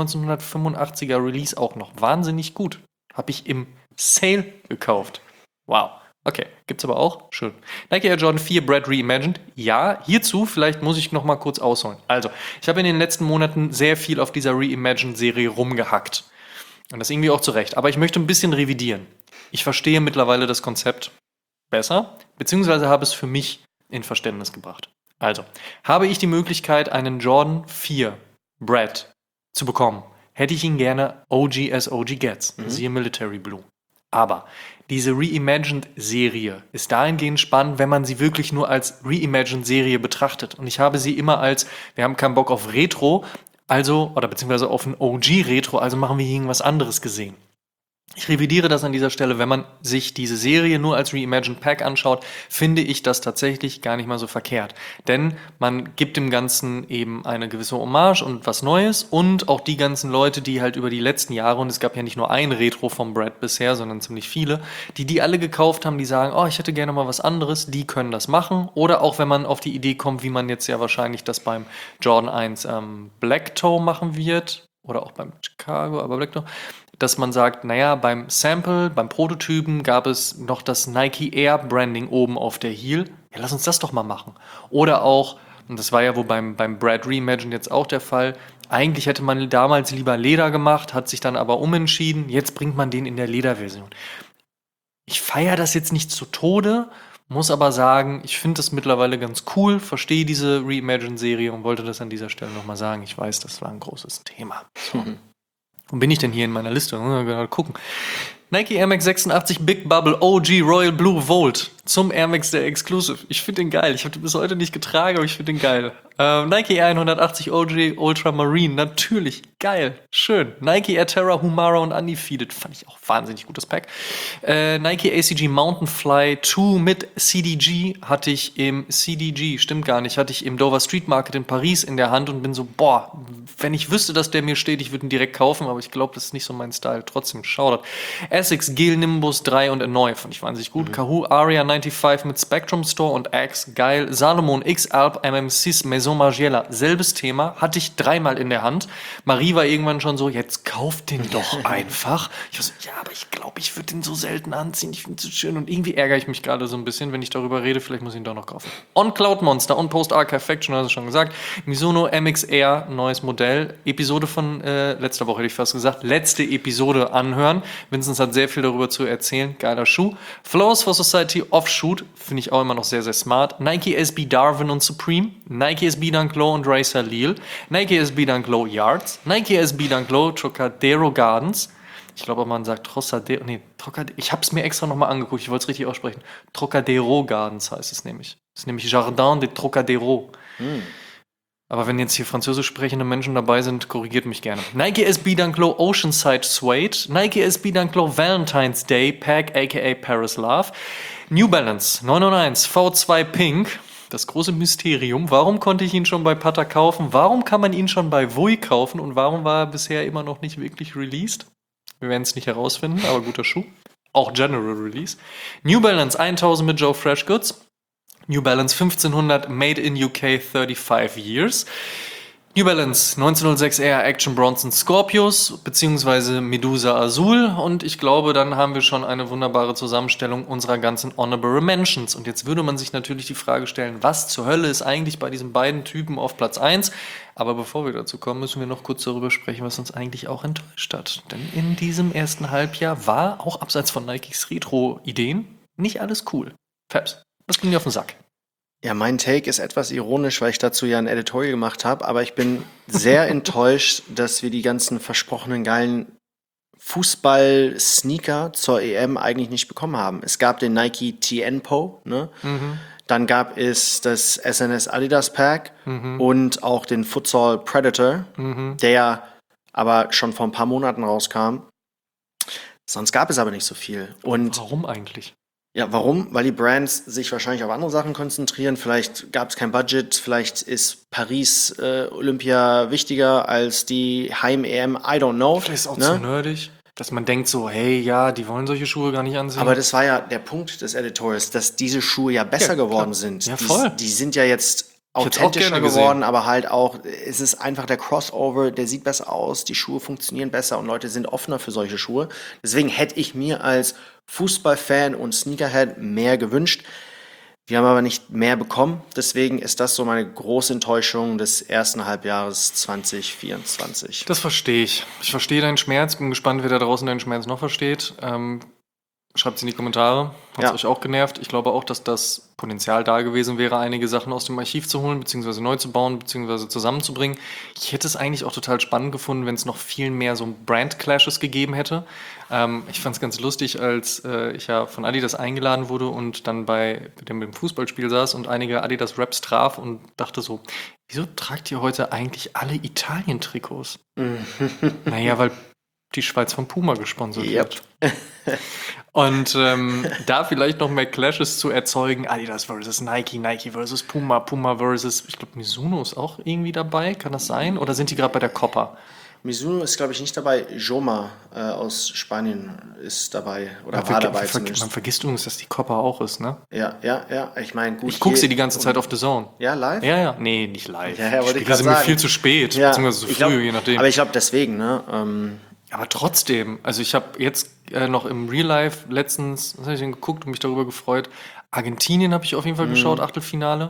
1985er Release auch noch. Wahnsinnig gut. Habe ich im Sale gekauft. Wow. Okay, gibt's aber auch. Schön. Nike Air Jordan 4 Bread Reimagined. Ja, hierzu vielleicht muss ich noch mal kurz ausholen. Also, ich habe in den letzten Monaten sehr viel auf dieser Reimagined-Serie rumgehackt. Und das irgendwie auch zu Recht. Aber ich möchte ein bisschen revidieren. Ich verstehe mittlerweile das Konzept besser, beziehungsweise habe es für mich in Verständnis gebracht. Also, habe ich die Möglichkeit, einen Jordan 4 Bread zu bekommen, hätte ich ihn gerne OG as OG gets. Siehe Military Blue. Aber diese Reimagined-Serie ist dahingehend spannend, wenn man sie wirklich nur als Reimagined-Serie betrachtet. Und ich habe sie immer als, wir haben keinen Bock auf Retro, also, oder beziehungsweise auf ein OG-Retro, also machen wir hier irgendwas anderes gesehen. Ich revidiere das an dieser Stelle, wenn man sich diese Serie nur als Reimagined Pack anschaut, finde ich das tatsächlich gar nicht mal so verkehrt. Denn man gibt dem Ganzen eben eine gewisse Hommage und was Neues und auch die ganzen Leute, die halt über die letzten Jahre, und es gab ja nicht nur ein Retro vom Brad bisher, sondern ziemlich viele, die alle gekauft haben, die sagen, oh, ich hätte gerne mal was anderes, die können das machen. Oder auch wenn man auf die Idee kommt, wie man jetzt ja wahrscheinlich das beim Jordan 1 Black Toe machen wird, oder auch beim Chicago, aber Black Toe, dass man sagt, naja, beim Sample, beim Prototypen gab es noch das Nike Air Branding oben auf der Heel. Ja, lass uns das doch mal machen. Oder auch, und das war ja wohl beim Brad Reimagined jetzt auch der Fall, eigentlich hätte man damals lieber Leder gemacht, hat sich dann aber umentschieden, jetzt bringt man den in der Lederversion. Ich feiere das jetzt nicht zu Tode, muss aber sagen, ich finde das mittlerweile ganz cool, verstehe diese Reimagined-Serie und wollte das an dieser Stelle nochmal sagen. Ich weiß, das war ein großes Thema. So. Wo bin ich denn hier in meiner Liste? Gerade gucken. Nike Air Max 86 Big Bubble OG Royal Blue Volt. zum Air Max der Exclusive. Ich finde den geil. Ich habe den bis heute nicht getragen, aber ich finde den geil. Nike Air 180 OG Ultramarine, natürlich geil, schön. Nike Air Terra Humara und Undefeated, fand ich auch wahnsinnig gutes Pack. Nike ACG Mountain Fly 2 mit CDG hatte ich im Dover Street Market in Paris in der Hand und bin so, boah, wenn ich wüsste, dass der mir steht, ich würde ihn direkt kaufen, aber ich glaube, das ist nicht so mein Style. Trotzdem, Shoutout. Essex Gel Nimbus 3 und Erneu, fand ich wahnsinnig gut. Kahoo Aria 95 mit Spectrum Store und Axe, geil. Salomon X Alp MM6 Maison Margiela, selbes Thema, hatte ich 3-mal in der Hand. Marie war irgendwann schon so, jetzt kauft den doch einfach. Ich war so, ja, aber ich glaube, ich würde den so selten anziehen, ich finde es so schön und irgendwie ärgere ich mich gerade so ein bisschen, wenn ich darüber rede, vielleicht muss ich ihn doch noch kaufen. On Cloud Monster und Post Archive Faction, hast du schon gesagt. Mizuno MXR, neues Modell. Episode von letzter Woche, hätte ich fast gesagt, letzte Episode anhören. Vincent hat sehr viel darüber zu erzählen. Geiler Schuh. Flows for Society Offshoot, finde ich auch immer noch sehr, sehr smart. Nike SB Darwin und Supreme. Nike SB Dunk Low und Racer Lille. Nike SB Dunk Low Yards. Nike SB Dunk Low Trocadero Gardens. Ich glaube, man sagt Trocadero. Nee, Trocadero. Ich habe es mir extra nochmal angeguckt. Ich wollte es richtig aussprechen. Trocadero Gardens heißt es nämlich. Das ist nämlich Jardin de Trocadero. Aber wenn jetzt hier französisch sprechende Menschen dabei sind, korrigiert mich gerne. Nike SB Dunk Low Oceanside Suede. Nike SB Dunk Low Valentine's Day Pack, aka Paris Love. New Balance 991 V2 Pink. Das große Mysterium. Warum konnte ich ihn schon bei Pata kaufen? Warum kann man ihn schon bei Vui kaufen? Und warum war er bisher immer noch nicht wirklich released? Wir werden es nicht herausfinden, aber guter Schuh. Auch General Release. New Balance 1000 mit Joe Fresh Goods. New Balance 1500 Made in UK 35 Years. New Balance 1906 Air Action Bronson Scorpius beziehungsweise Medusa Azul und ich glaube, dann haben wir schon eine wunderbare Zusammenstellung unserer ganzen Honorable Mentions. Und jetzt würde man sich natürlich die Frage stellen, was zur Hölle ist eigentlich bei diesen beiden Typen auf Platz 1? Aber bevor wir dazu kommen, müssen wir noch kurz darüber sprechen, was uns eigentlich auch enttäuscht hat. Denn in diesem ersten Halbjahr war, auch abseits von Nikes Retro-Ideen, nicht alles cool. Fabs, was ging dir auf den Sack? Ja, mein Take ist etwas ironisch, weil ich dazu ja ein Editorial gemacht habe, aber ich bin sehr enttäuscht, dass wir die ganzen versprochenen geilen Fußball-Sneaker zur EM eigentlich nicht bekommen haben. Es gab den Nike Tienpo, ne? Dann gab es das SNS Adidas Pack und auch den Futsal Predator, der ja aber schon vor ein paar Monaten rauskam. Sonst gab es aber nicht so viel. Und warum eigentlich? ja, warum? Weil die Brands sich wahrscheinlich auf andere Sachen konzentrieren. Vielleicht gab es kein Budget, vielleicht ist Paris Olympia wichtiger als die Heim-EM, I don't know. Vielleicht ist es auch zu nerdig, dass man denkt so, hey, ja, die wollen solche Schuhe gar nicht ansehen. Aber das war ja der Punkt des Editorials, dass diese Schuhe ja besser geworden sind. Ja, voll. Die sind ja jetzt authentischer geworden, aber halt auch, es ist einfach der Crossover, der sieht besser aus, die Schuhe funktionieren besser und Leute sind offener für solche Schuhe. Deswegen hätte ich mir als Fußballfan und Sneakerhead mehr gewünscht. Wir haben aber nicht mehr bekommen. Deswegen ist das so meine große Enttäuschung des ersten Halbjahres 2024. Das verstehe ich. Ich verstehe deinen Schmerz. Bin gespannt, wer da draußen deinen Schmerz noch versteht. Schreibt es in die Kommentare. Hat es euch auch genervt? Ich glaube auch, dass das Potenzial da gewesen wäre, einige Sachen aus dem Archiv zu holen, beziehungsweise neu zu bauen, beziehungsweise zusammenzubringen. Ich hätte es eigentlich auch total spannend gefunden, wenn es noch viel mehr so Brand-Clashes gegeben hätte. Ich fand es ganz lustig, als ich ja von Adidas eingeladen wurde und dann bei dem Fußballspiel saß und einige Adidas-Raps traf und dachte so, wieso tragt ihr heute eigentlich alle Italien-Trikots? Naja, weil die Schweiz von Puma gesponsert wird. Und da vielleicht noch mehr Clashes zu erzeugen, Adidas versus Nike, Nike versus Puma, Puma versus, ich glaube, Mizuno ist auch irgendwie dabei, kann das sein? Oder sind die gerade bei der Copa? Mizuno ist, glaube ich, nicht dabei. Joma aus Spanien ist dabei oder war dabei zumindest. Man vergisst übrigens, dass die Copa auch ist, ne? Ja. Ich meine, gut. Ich gucke sie die ganze Zeit auf The Zone. Ja, live? Ja. Nee, nicht live. Ja, wollte ich die sind mir viel zu spät, beziehungsweise zu früh, je nachdem. Aber ich glaube deswegen, ne? Aber trotzdem, also ich habe jetzt noch im Real Life letztens, was habe ich denn geguckt und mich darüber gefreut, Argentinien habe ich auf jeden Fall geschaut, Achtelfinale.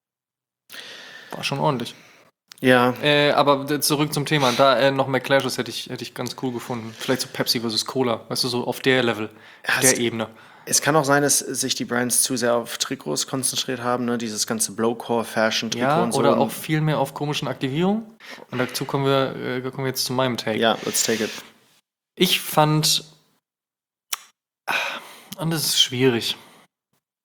War schon ordentlich. Ja. Aber zurück zum Thema, da noch mehr Clashes hätte ich ganz cool gefunden. Vielleicht so Pepsi versus Cola, weißt du, so auf der Level, auf der Ebene. Es kann auch sein, dass sich die Brands zu sehr auf Trikots konzentriert haben, ne? Dieses ganze Blowcore-Fashion-Trikot und so. Oder auch viel mehr auf komischen Aktivierungen. Und dazu kommen wir jetzt zu meinem Take. Ja, let's take it. Ich fand, und das ist schwierig,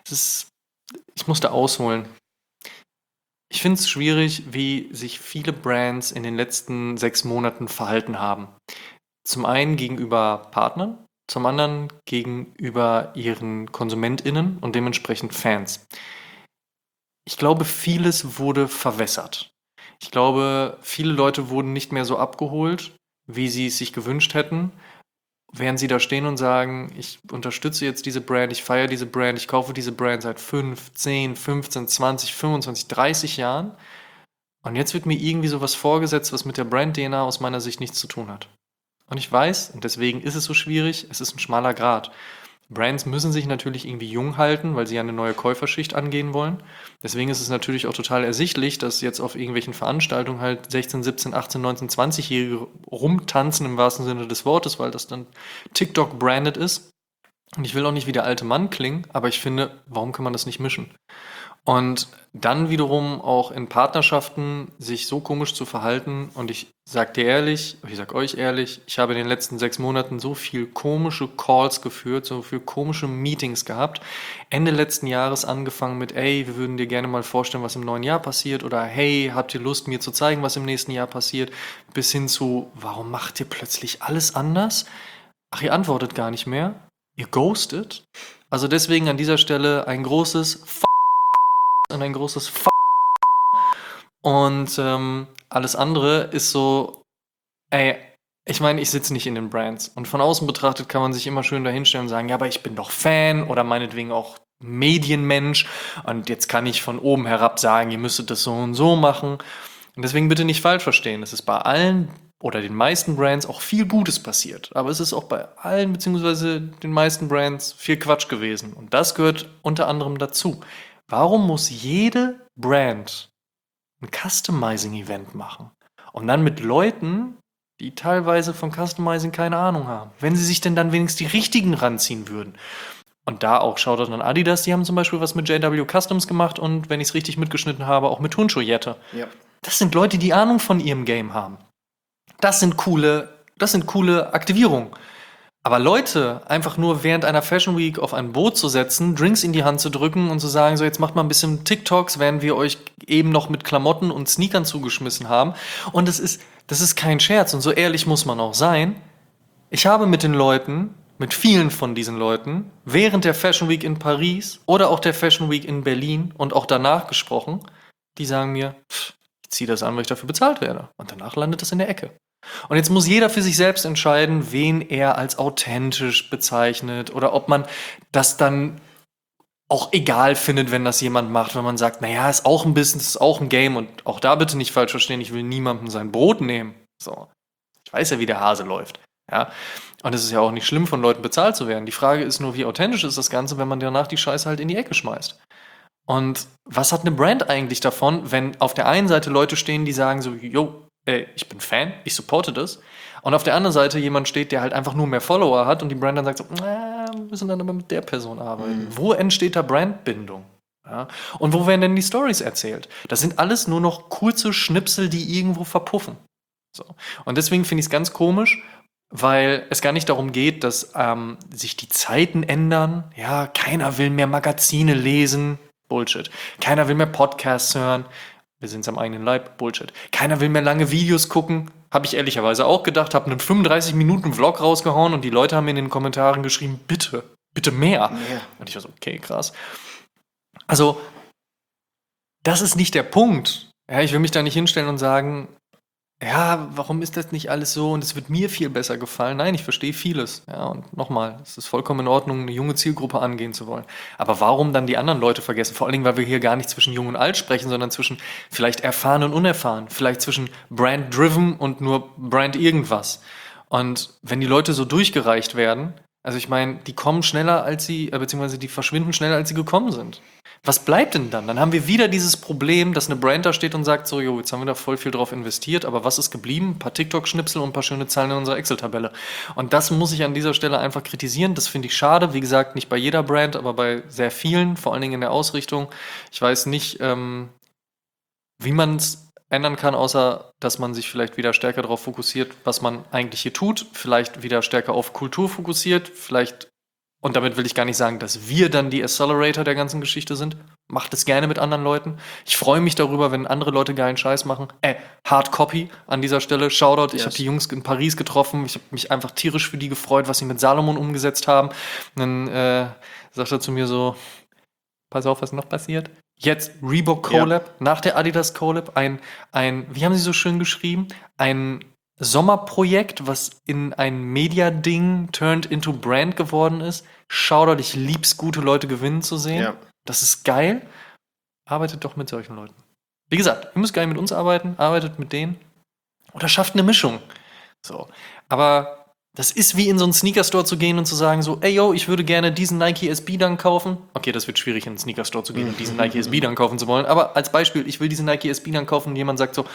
es ist, ich musste ausholen. Ich finde es schwierig, wie sich viele Brands in den letzten 6 Monaten verhalten haben. Zum einen gegenüber Partnern, zum anderen gegenüber ihren KonsumentInnen und dementsprechend Fans. Ich glaube, vieles wurde verwässert. Ich glaube, viele Leute wurden nicht mehr so abgeholt, wie sie es sich gewünscht hätten, während sie da stehen und sagen, ich unterstütze jetzt diese Brand, ich feiere diese Brand, ich kaufe diese Brand seit 5, 10, 15, 20, 25, 30 Jahren und jetzt wird mir irgendwie sowas vorgesetzt, was mit der Brand-DNA aus meiner Sicht nichts zu tun hat. Und ich weiß, und deswegen ist es so schwierig, es ist ein schmaler Grat. Brands müssen sich natürlich irgendwie jung halten, weil sie ja eine neue Käuferschicht angehen wollen. Deswegen ist es natürlich auch total ersichtlich, dass jetzt auf irgendwelchen Veranstaltungen halt 16, 17, 18, 19, 20-Jährige rumtanzen im wahrsten Sinne des Wortes, weil das dann TikTok-branded ist. Und ich will auch nicht wie der alte Mann klingen, aber ich finde, warum kann man das nicht mischen? Und dann wiederum auch in Partnerschaften sich so komisch zu verhalten. Und ich sag dir ehrlich, ich sag euch ehrlich, ich habe in den letzten 6 Monaten so viel komische Calls geführt, so viel komische Meetings gehabt. Ende letzten Jahres angefangen mit, ey, wir würden dir gerne mal vorstellen, was im neuen Jahr passiert. Oder hey, habt ihr Lust, mir zu zeigen, was im nächsten Jahr passiert? Bis hin zu, warum macht ihr plötzlich alles anders? Ach, ihr antwortet gar nicht mehr. Ihr ghostet. Also deswegen an dieser Stelle ein großes und ein großes und alles andere ist so, ey, ich meine, ich sitze nicht in den Brands und von außen betrachtet kann man sich immer schön dahinstellen und sagen, ja, aber ich bin doch Fan oder meinetwegen auch Medienmensch und jetzt kann ich von oben herab sagen, ihr müsstet das so und so machen. Und deswegen bitte nicht falsch verstehen. Es ist bei allen oder den meisten Brands auch viel Gutes passiert. Aber es ist auch bei allen beziehungsweise den meisten Brands viel Quatsch gewesen. Und das gehört unter anderem dazu. Warum muss jede Brand ein Customizing-Event machen? Und dann mit Leuten, die teilweise von Customizing keine Ahnung haben. Wenn sie sich denn dann wenigstens die richtigen ranziehen würden. Und da auch Shoutout an Adidas, die haben zum Beispiel was mit JW Customs gemacht und, wenn ich es richtig mitgeschnitten habe, auch mit Turnschuhjette. Ja. Das sind Leute, die Ahnung von ihrem Game haben. Das sind coole Aktivierungen. Aber Leute einfach nur während einer Fashion Week auf ein Boot zu setzen, Drinks in die Hand zu drücken und zu sagen, so jetzt macht mal ein bisschen TikToks, während wir euch eben noch mit Klamotten und Sneakern zugeschmissen haben. Und das ist kein Scherz und so ehrlich muss man auch sein. Ich habe mit vielen von diesen Leuten, während der Fashion Week in Paris oder auch der Fashion Week in Berlin und auch danach gesprochen, die sagen mir, ich ziehe das an, weil ich dafür bezahlt werde. Und danach landet das in der Ecke. Und jetzt muss jeder für sich selbst entscheiden, wen er als authentisch bezeichnet oder ob man das dann auch egal findet, wenn das jemand macht, wenn man sagt, naja, ist auch ein Business, ist auch ein Game und auch da bitte nicht falsch verstehen, ich will niemandem sein Brot nehmen. So. Ich weiß ja, wie der Hase läuft. Ja. Und es ist ja auch nicht schlimm, von Leuten bezahlt zu werden. Die Frage ist nur, wie authentisch ist das Ganze, wenn man danach die Scheiße halt in die Ecke schmeißt. Und was hat eine Brand eigentlich davon, wenn auf der einen Seite Leute stehen, die sagen so, yo, ich bin Fan, ich supporte das. Und auf der anderen Seite jemand steht, der halt einfach nur mehr Follower hat und die Brand dann sagt so, wir müssen dann aber mit der Person arbeiten. Wo entsteht da Brandbindung? Ja? Und wo werden denn die Stories erzählt? Das sind alles nur noch kurze Schnipsel, die irgendwo verpuffen. So. Und deswegen finde ich es ganz komisch, weil es gar nicht darum geht, dass sich die Zeiten ändern. Ja, keiner will mehr Magazine lesen. Bullshit. Keiner will mehr Podcasts hören. Wir sind es am eigenen Leib. Bullshit. Keiner will mehr lange Videos gucken. Habe ich ehrlicherweise auch gedacht. Habe einen 35-Minuten-Vlog rausgehauen und die Leute haben mir in den Kommentaren geschrieben, bitte, bitte mehr. Und ich war so, okay, krass. Also, das ist nicht der Punkt. Ja, ich will mich da nicht hinstellen und sagen, ja, warum ist das nicht alles so und es wird mir viel besser gefallen? Nein, ich verstehe vieles. Ja, und nochmal, es ist vollkommen in Ordnung, eine junge Zielgruppe angehen zu wollen. Aber warum dann die anderen Leute vergessen? Vor allen Dingen, weil wir hier gar nicht zwischen jung und alt sprechen, sondern zwischen vielleicht erfahren und unerfahren. Vielleicht zwischen Brand-driven und nur Brand irgendwas. Und wenn die Leute so durchgereicht werden, also ich meine, die kommen schneller als sie, beziehungsweise die verschwinden schneller als sie gekommen sind. Was bleibt denn dann? Dann haben wir wieder dieses Problem, dass eine Brand da steht und sagt so, jo, jetzt haben wir da voll viel drauf investiert, aber was ist geblieben? Ein paar TikTok-Schnipsel und ein paar schöne Zahlen in unserer Excel-Tabelle. Und das muss ich an dieser Stelle einfach kritisieren. Das finde ich schade. Wie gesagt, nicht bei jeder Brand, aber bei sehr vielen, vor allen Dingen in der Ausrichtung. Ich weiß nicht, wie man es ändern kann, außer dass man sich vielleicht wieder stärker darauf fokussiert, was man eigentlich hier tut. Vielleicht wieder stärker auf Kultur fokussiert. Vielleicht Und damit will ich gar nicht sagen, dass wir dann die Accelerator der ganzen Geschichte sind. Macht es gerne mit anderen Leuten. Ich freue mich darüber, wenn andere Leute geilen Scheiß machen. Hard Copy an dieser Stelle. Shoutout. Ich habe die Jungs in Paris getroffen. Ich habe mich einfach tierisch für die gefreut, was sie mit Salomon umgesetzt haben. Und dann sagt er zu mir so, pass auf, was noch passiert. Jetzt Reebok Collab, nach der Adidas Collab, ein, wie haben sie so schön geschrieben? Ein Sommerprojekt, was in ein Media-Ding turned into Brand geworden ist. Shoutout, ich lieb's, gute Leute gewinnen zu sehen. Ja. Das ist geil. Arbeitet doch mit solchen Leuten. Wie gesagt, ihr müsst gar nicht mit uns arbeiten, arbeitet mit denen. Oder schafft eine Mischung. So. Aber das ist wie in so einen Sneaker-Store zu gehen und zu sagen so, ey, yo, ich würde gerne diesen Nike SB Dunk kaufen. Okay, das wird schwierig, in einen Sneaker-Store zu gehen und diesen Nike SB Dunk kaufen zu wollen. Aber als Beispiel, ich will diesen Nike SB Dunk kaufen und jemand sagt so,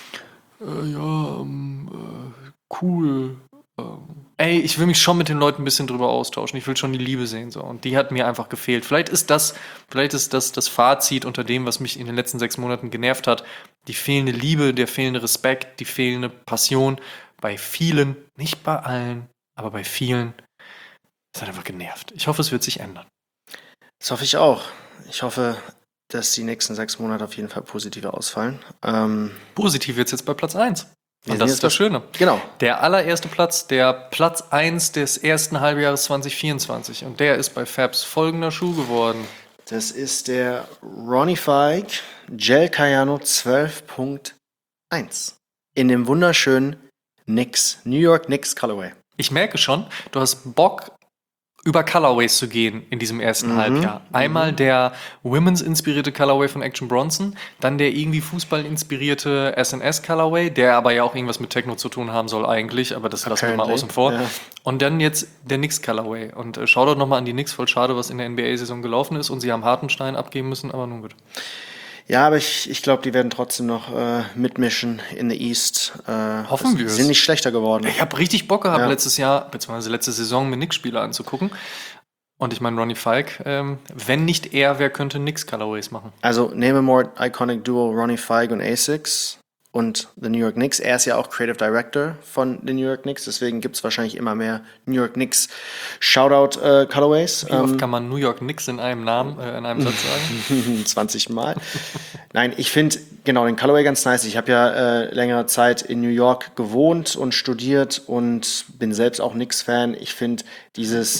cool. Ey, ich will mich schon mit den Leuten ein bisschen drüber austauschen. Ich will schon die Liebe sehen. So. Und die hat mir einfach gefehlt. Vielleicht ist das das Fazit unter dem, was mich in den letzten 6 Monaten genervt hat. Die fehlende Liebe, der fehlende Respekt, die fehlende Passion. Bei vielen, nicht bei allen, aber bei vielen. Das hat einfach genervt. Ich hoffe, es wird sich ändern. Das hoffe ich auch. Ich hoffe, dass die nächsten 6 Monate auf jeden Fall positiver ausfallen. Positiv wird es jetzt bei Platz 1. Wir Und sind das jetzt ist das Schöne. Genau. Der allererste Platz, der Platz 1 des ersten Halbjahres 2024. Und der ist bei Fabs folgender Schuh geworden. Das ist der Ronnie Fike Gel Cayano 12.1. In dem wunderschönen New York Knicks Colorway. Ich merke schon, du hast Bock, über Colorways zu gehen in diesem ersten Halbjahr. Einmal der Women's-inspirierte Colorway von Action Bronson, dann der irgendwie Fußball-inspirierte SNS Colorway, der aber ja auch irgendwas mit Techno zu tun haben soll eigentlich, aber das lassen wir mal außen vor. Ja. Und dann jetzt der Knicks Colorway. Und Shoutout nochmal an die Knicks, voll schade, was in der NBA-Saison gelaufen ist und sie haben Hartenstein abgeben müssen, aber nun gut. Ja, aber ich glaube, die werden trotzdem noch mitmischen in the East. Hoffen wir es. Sind nicht schlechter geworden. Ich habe richtig Bock gehabt, letztes Jahr, beziehungsweise letzte Saison, mir Knicks-Spieler anzugucken. Und ich meine, Ronnie Fike, wenn nicht er, wer könnte Knicks Colorways machen? Also, name a more iconic duo, Ronnie Fike und Asics und the New York Knicks. Er ist ja auch Creative Director von den New York Knicks, deswegen gibt es wahrscheinlich immer mehr New York Knicks Shoutout Colorways. Wie oft kann man New York Knicks in einem Namen, in einem Satz sagen? 20 Mal. Nein, ich finde genau den Colorway ganz nice. Ich habe ja längere Zeit in New York gewohnt und studiert und bin selbst auch Knicks-Fan. Ich finde dieses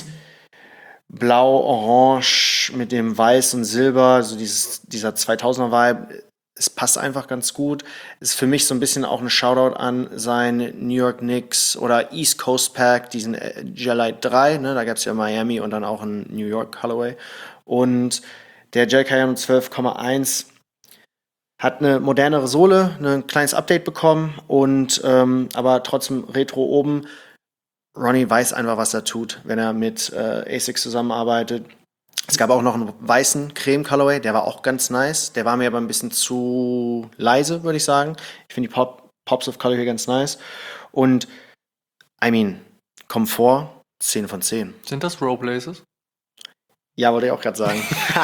Blau-Orange mit dem Weiß und Silber, so dieser 2000er-Vibe, es passt einfach ganz gut. Ist für mich so ein bisschen auch ein Shoutout an sein New York Knicks oder East Coast Pack, diesen Gelite 3, ne? Da gab es ja Miami und dann auch ein New York Colorway. Und der Gel Cayano 12.1 hat eine modernere Sohle, ein kleines Update bekommen und aber trotzdem Retro oben. Ronnie weiß einfach, was er tut, wenn er mit Asics zusammenarbeitet. Es gab auch noch einen weißen Creme-Colorway, der war auch ganz nice. Der war mir aber ein bisschen zu leise, würde ich sagen. Ich finde die Pops of Color hier ganz nice. Und, Komfort, 10 von 10. Sind das Rope-Laces? Ja, wollte ich auch gerade sagen.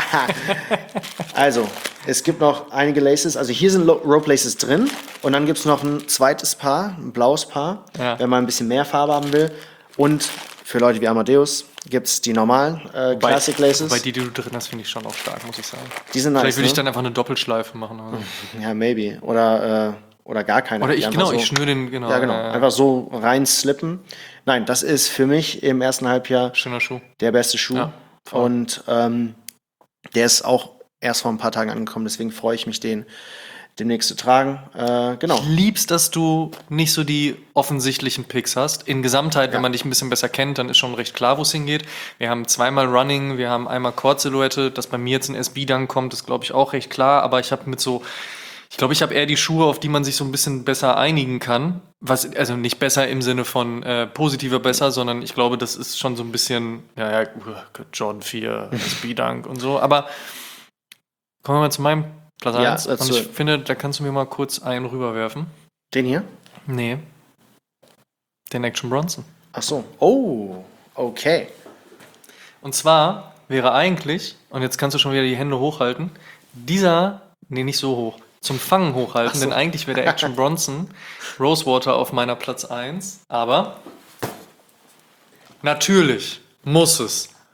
Also, es gibt noch einige Laces. Also hier sind Rope Laces drin. Und dann gibt es noch ein zweites Paar, ein blaues Paar, wenn man ein bisschen mehr Farbe haben will. Und für Leute wie Amadeus gibt es die normalen Classic Laces. Wobei die du drin hast, finde ich schon auch stark, muss ich sagen. Die sind nice, Vielleicht würde ich dann einfach eine Doppelschleife machen. Oder? Ja, maybe. Oder gar keine. Oder ich schnür den, genau. Ja, genau. Einfach so rein slippen. Nein, das ist für mich im ersten Halbjahr schöner Schuh. Der beste Schuh. Ja, und der ist auch erst vor ein paar Tagen angekommen, deswegen freue ich mich, den demnächst zu tragen. Genau. Ich lieb's, dass du nicht so die offensichtlichen Picks hast. In Gesamtheit, wenn man dich ein bisschen besser kennt, dann ist schon recht klar, wo es hingeht. Wir haben zweimal Running, wir haben einmal Cord-Silhouette. Dass bei mir jetzt ein SB-Dunk kommt, ist, glaube ich, auch recht klar. Aber ich habe ich habe eher die Schuhe, auf die man sich so ein bisschen besser einigen kann. Also nicht besser im Sinne von positiver besser, sondern ich glaube, das ist schon so ein bisschen, Jordan 4, SB-Dunk und so. Aber kommen wir mal zu meinem Platz 1. Und ich finde, da kannst du mir mal kurz einen rüberwerfen. Den hier? Nee. Den Action Bronson. Ach so. Oh, okay. Und zwar wäre eigentlich, und jetzt kannst du schon wieder die Hände hochhalten, nicht so hoch, zum Fangen hochhalten, denn eigentlich wäre der Action Bronson Rosewater auf meiner Platz 1, aber natürlich muss es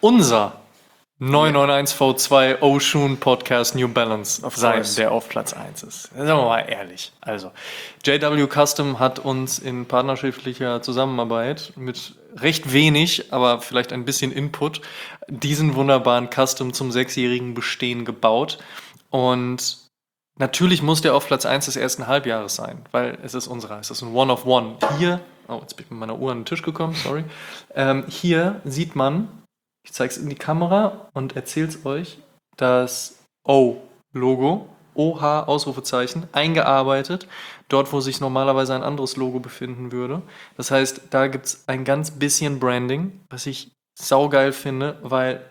unser 991 V2 Oshun Podcast New Balance sein, der auf Platz 1 ist. Sagen wir mal ehrlich. Also, JW Custom hat uns in partnerschaftlicher Zusammenarbeit mit recht wenig, aber vielleicht ein bisschen Input, diesen wunderbaren Custom zum 6-jährigen Bestehen gebaut. Und natürlich muss der auf Platz 1 des ersten Halbjahres sein, weil es ist unserer, es ist ein One of One. Hier, jetzt bin ich mit meiner Uhr an den Tisch gekommen, sorry. Hier sieht man, ich zeige es in die Kamera und erzähle es euch, das O-Logo, OH, Ausrufezeichen, eingearbeitet, dort, wo sich normalerweise ein anderes Logo befinden würde. Das heißt, da gibt es ein ganz bisschen Branding, was ich saugeil finde, weil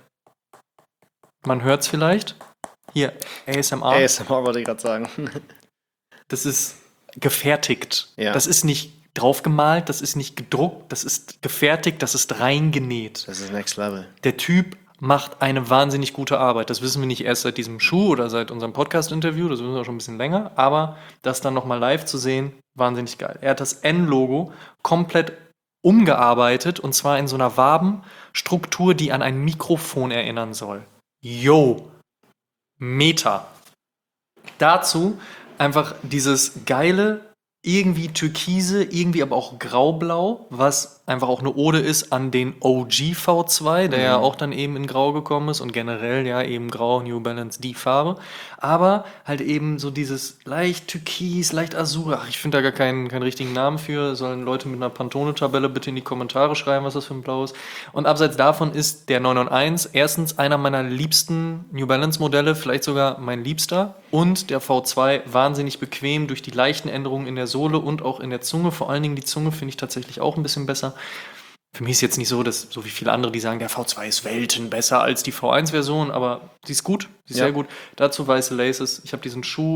man hört es vielleicht. Hier, ASMR. ASMR wollte ich gerade sagen. Das ist gefertigt. Ja. Das ist nicht draufgemalt, das ist nicht gedruckt, das ist gefertigt, das ist reingenäht. Das ist Next Level. Der Typ macht eine wahnsinnig gute Arbeit. Das wissen wir nicht erst seit diesem Schuh oder seit unserem Podcast-Interview, das wissen wir schon ein bisschen länger, aber das dann nochmal live zu sehen, wahnsinnig geil. Er hat das N-Logo komplett umgearbeitet und zwar in so einer Wabenstruktur, die an ein Mikrofon erinnern soll. Yo! Meta. Dazu einfach dieses geile, irgendwie türkise, irgendwie aber auch graublau, was einfach auch eine Ode ist an den OG V2, der ja auch dann eben in grau gekommen ist und generell ja eben grau, New Balance, die Farbe. Aber halt eben so dieses leicht türkis, leicht azur. Ach, ich finde da gar keinen richtigen Namen für. Sollen Leute mit einer Pantone-Tabelle bitte in die Kommentare schreiben, was das für ein Blau ist. Und abseits davon ist der 991 erstens einer meiner liebsten New Balance Modelle, vielleicht sogar mein liebster. Und der V2 wahnsinnig bequem durch die leichten Änderungen in der Sohle und auch in der Zunge. Vor allen Dingen die Zunge finde ich tatsächlich auch ein bisschen besser. Für mich ist jetzt nicht so, dass so wie viele andere, die sagen, der V2 ist Welten besser als die V1-Version, aber sie ist gut, sie ist sehr gut. Dazu weiße Laces. Ich habe diesen Schuh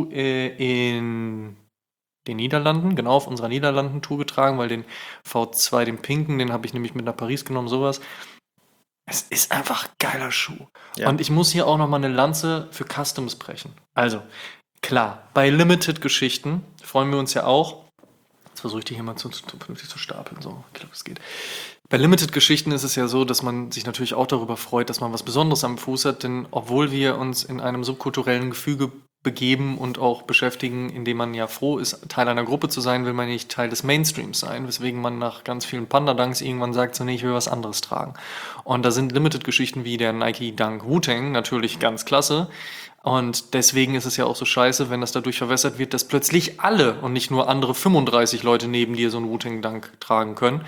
in den Niederlanden, genau auf unserer Niederlanden-Tour getragen, weil den V2, den pinken, den habe ich nämlich mit nach Paris genommen, sowas. Es ist einfach ein geiler Schuh. Ja. Und ich muss hier auch nochmal eine Lanze für Customs brechen. Also, klar, bei Limited-Geschichten freuen wir uns ja auch. Jetzt versuche ich die hier mal vernünftig zu stapeln. So, ich glaube, es geht. Bei Limited-Geschichten ist es ja so, dass man sich natürlich auch darüber freut, dass man was Besonderes am Fuß hat, denn obwohl wir uns in einem subkulturellen Gefüge begeben und auch beschäftigen, indem man ja froh ist, Teil einer Gruppe zu sein, will man nicht Teil des Mainstreams sein, weswegen man nach ganz vielen Panda-Dunks irgendwann sagt, so nee, ich will was anderes tragen. Und da sind Limited-Geschichten wie der Nike Dunk Wu-Tang natürlich ganz klasse. Und deswegen ist es ja auch so scheiße, wenn das dadurch verwässert wird, dass plötzlich alle und nicht nur andere 35 Leute neben dir so einen Wu-Tang Dunk tragen können.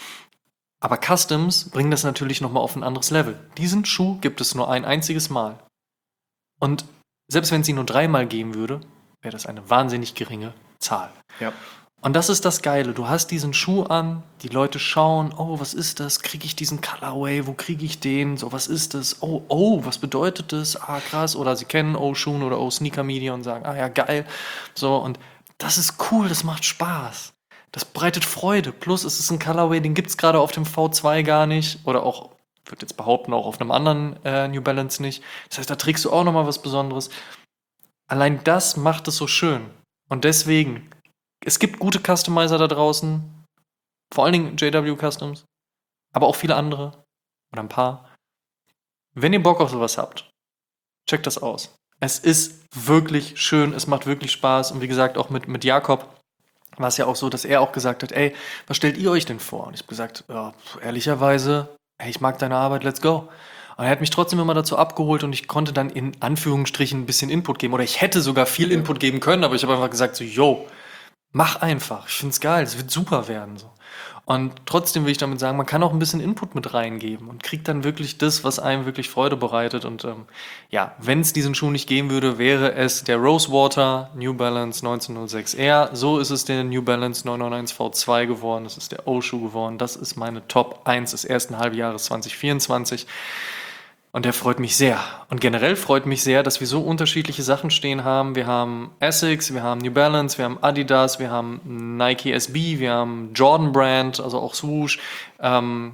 Aber Customs bringen das natürlich nochmal auf ein anderes Level. Diesen Schuh gibt es nur ein einziges Mal. Und selbst wenn es ihn nur 3-mal geben würde, wäre das eine wahnsinnig geringe Zahl. Ja. Und das ist das Geile. Du hast diesen Schuh an, die Leute schauen, oh, was ist das? Kriege ich diesen Colorway? Wo kriege ich den? So, was ist das? Oh, was bedeutet das? Ah, krass. Oder sie kennen Oshun oder Sneaker Media und sagen, ah ja, geil. So, und das ist cool, das macht Spaß. Das bereitet Freude. Plus, es ist ein Colorway, den gibt es gerade auf dem V2 gar nicht. Oder auch, ich würde jetzt behaupten, auch auf einem anderen New Balance nicht. Das heißt, da trägst du auch nochmal was Besonderes. Allein das macht es so schön. Und deswegen, es gibt gute Customizer da draußen. Vor allen Dingen JW Customs. Aber auch viele andere. Oder ein paar. Wenn ihr Bock auf sowas habt, checkt das aus. Es ist wirklich schön. Es macht wirklich Spaß. Und wie gesagt, auch mit Jakob war es ja auch so, dass er auch gesagt hat, ey, was stellt ihr euch denn vor? Und ich habe gesagt, ja, ehrlicherweise, hey, ich mag deine Arbeit, let's go. Und er hat mich trotzdem immer dazu abgeholt und ich konnte dann in Anführungsstrichen ein bisschen Input geben. Oder ich hätte sogar viel Input geben können, aber ich habe einfach gesagt so, yo, mach einfach. Ich find's geil, es wird super werden. So. Und trotzdem will ich damit sagen, man kann auch ein bisschen Input mit reingeben und kriegt dann wirklich das, was einem wirklich Freude bereitet. Und ja, wenn es diesen Schuh nicht geben würde, wäre es der Rosewater New Balance 1906R. So ist es der New Balance 991 V2 geworden. Das ist der O-Schuh geworden. Das ist meine Top 1 des ersten Halbjahres 2024. Und der freut mich sehr. Und generell freut mich sehr, dass wir so unterschiedliche Sachen stehen haben. Wir haben Essex, wir haben New Balance, wir haben Adidas, wir haben Nike SB, wir haben Jordan Brand, also auch Swoosh. Wer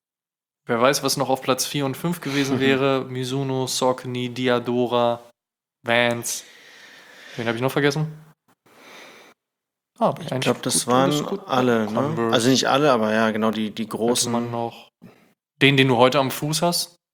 weiß, was noch auf Platz 4 und 5 gewesen wäre. Mizuno, Saucony, Diadora, Vans. Wen habe ich noch vergessen? Ich glaube, das waren alle. Ne? Also nicht alle, aber ja, genau die großen. Man noch den du heute am Fuß hast?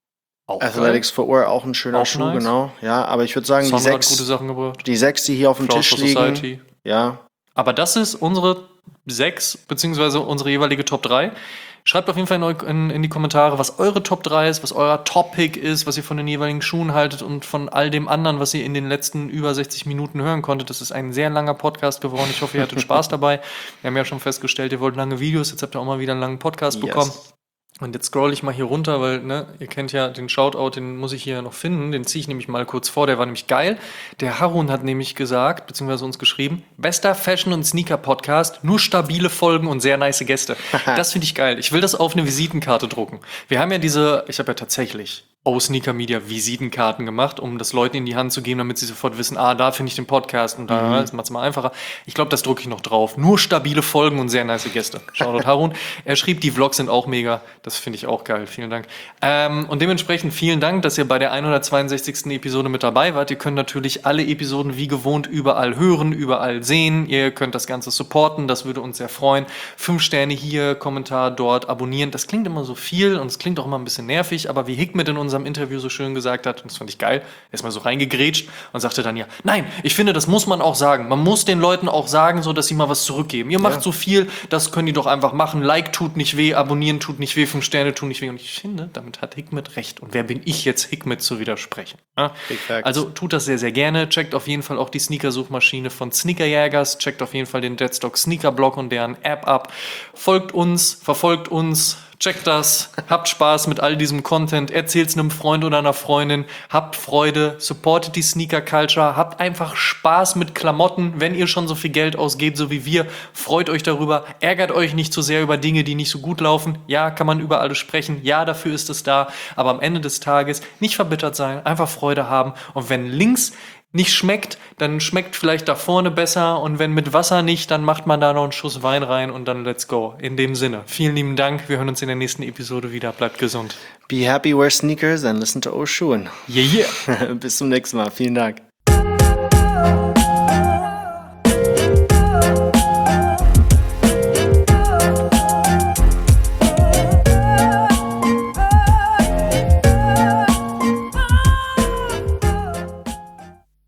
Auch Athletics Footwear, auch ein schöner Auch Schuh, nice. genau. Ja, aber ich würde sagen, Sonra hat gute Sachen gebracht. die 6, die hier auf dem Flowers Tisch for liegen. Society. Ja, Aber das ist unsere 6, beziehungsweise unsere jeweilige Top 3. Schreibt auf jeden Fall in die Kommentare, was eure Top 3 ist, was euer Top-Pick ist, was ihr von den jeweiligen Schuhen haltet und von all dem anderen, was ihr in den letzten über 60 Minuten hören konntet. Das ist ein sehr langer Podcast geworden. Ich hoffe, ihr hattet Spaß dabei. Wir haben ja schon festgestellt, ihr wollt lange Videos. Jetzt habt ihr auch mal wieder einen langen Podcast bekommen. Und jetzt scroll ich mal hier runter, weil, ne, ihr kennt ja den Shoutout, den muss ich hier noch finden. Den ziehe ich nämlich mal kurz vor, der war nämlich geil. Der Harun hat nämlich gesagt, beziehungsweise uns geschrieben, bester Fashion- und Sneaker-Podcast, nur stabile Folgen und sehr nice Gäste. Das finde ich geil. Ich will das auf eine Visitenkarte drucken. Wir haben ja ich habe ja tatsächlich Sneaker Media Visitenkarten gemacht, um das Leuten in die Hand zu geben, damit sie sofort wissen, da finde ich den Podcast und da das macht es mal einfacher. Ich glaube, das drucke ich noch drauf. Nur stabile Folgen und sehr nice Gäste. Shoutout Harun. Er schrieb, die Vlogs sind auch mega. Das finde ich auch geil. Vielen Dank. Und dementsprechend vielen Dank, dass ihr bei der 162. Episode mit dabei wart. Ihr könnt natürlich alle Episoden wie gewohnt überall hören, überall sehen. Ihr könnt das Ganze supporten. Das würde uns sehr freuen. 5 Sterne hier, Kommentar dort, abonnieren. Das klingt immer so viel und es klingt auch immer ein bisschen nervig, aber wie Hikmet in unserem Interview so schön gesagt hat, und das fand ich geil, er ist mal so reingegrätscht und sagte dann ja, nein, ich finde, das muss man auch sagen. Man muss den Leuten auch sagen, so dass sie mal was zurückgeben. Ihr macht so viel, das können die doch einfach machen. Like tut nicht weh, abonnieren tut nicht weh, 5 Sterne tun nicht weh. Und ich finde, damit hat Hikmet recht. Und wer bin ich jetzt, Hikmet zu widersprechen? Ja? Also tut das sehr, sehr gerne. Checkt auf jeden Fall auch die Sneaker-Suchmaschine von Sneakerjägers. Checkt auf jeden Fall den Deadstock Sneaker-Blog und deren App ab. Folgt uns, verfolgt uns. Checkt das, habt Spaß mit all diesem Content, erzählt's einem Freund oder einer Freundin, habt Freude, supportet die Sneaker-Culture, habt einfach Spaß mit Klamotten, wenn ihr schon so viel Geld ausgebt, so wie wir, freut euch darüber, ärgert euch nicht so sehr über Dinge, die nicht so gut laufen. Ja, kann man über alles sprechen, ja, dafür ist es da, aber am Ende des Tages nicht verbittert sein, einfach Freude haben und wenn links nicht schmeckt, dann schmeckt vielleicht da vorne besser und wenn mit Wasser nicht, dann macht man da noch einen Schuss Wein rein und dann let's go. In dem Sinne, vielen lieben Dank, wir hören uns in der nächsten Episode wieder, bleibt gesund. Be happy, wear sneakers and listen to Oshun. Yeah, yeah. Bis zum nächsten Mal, vielen Dank.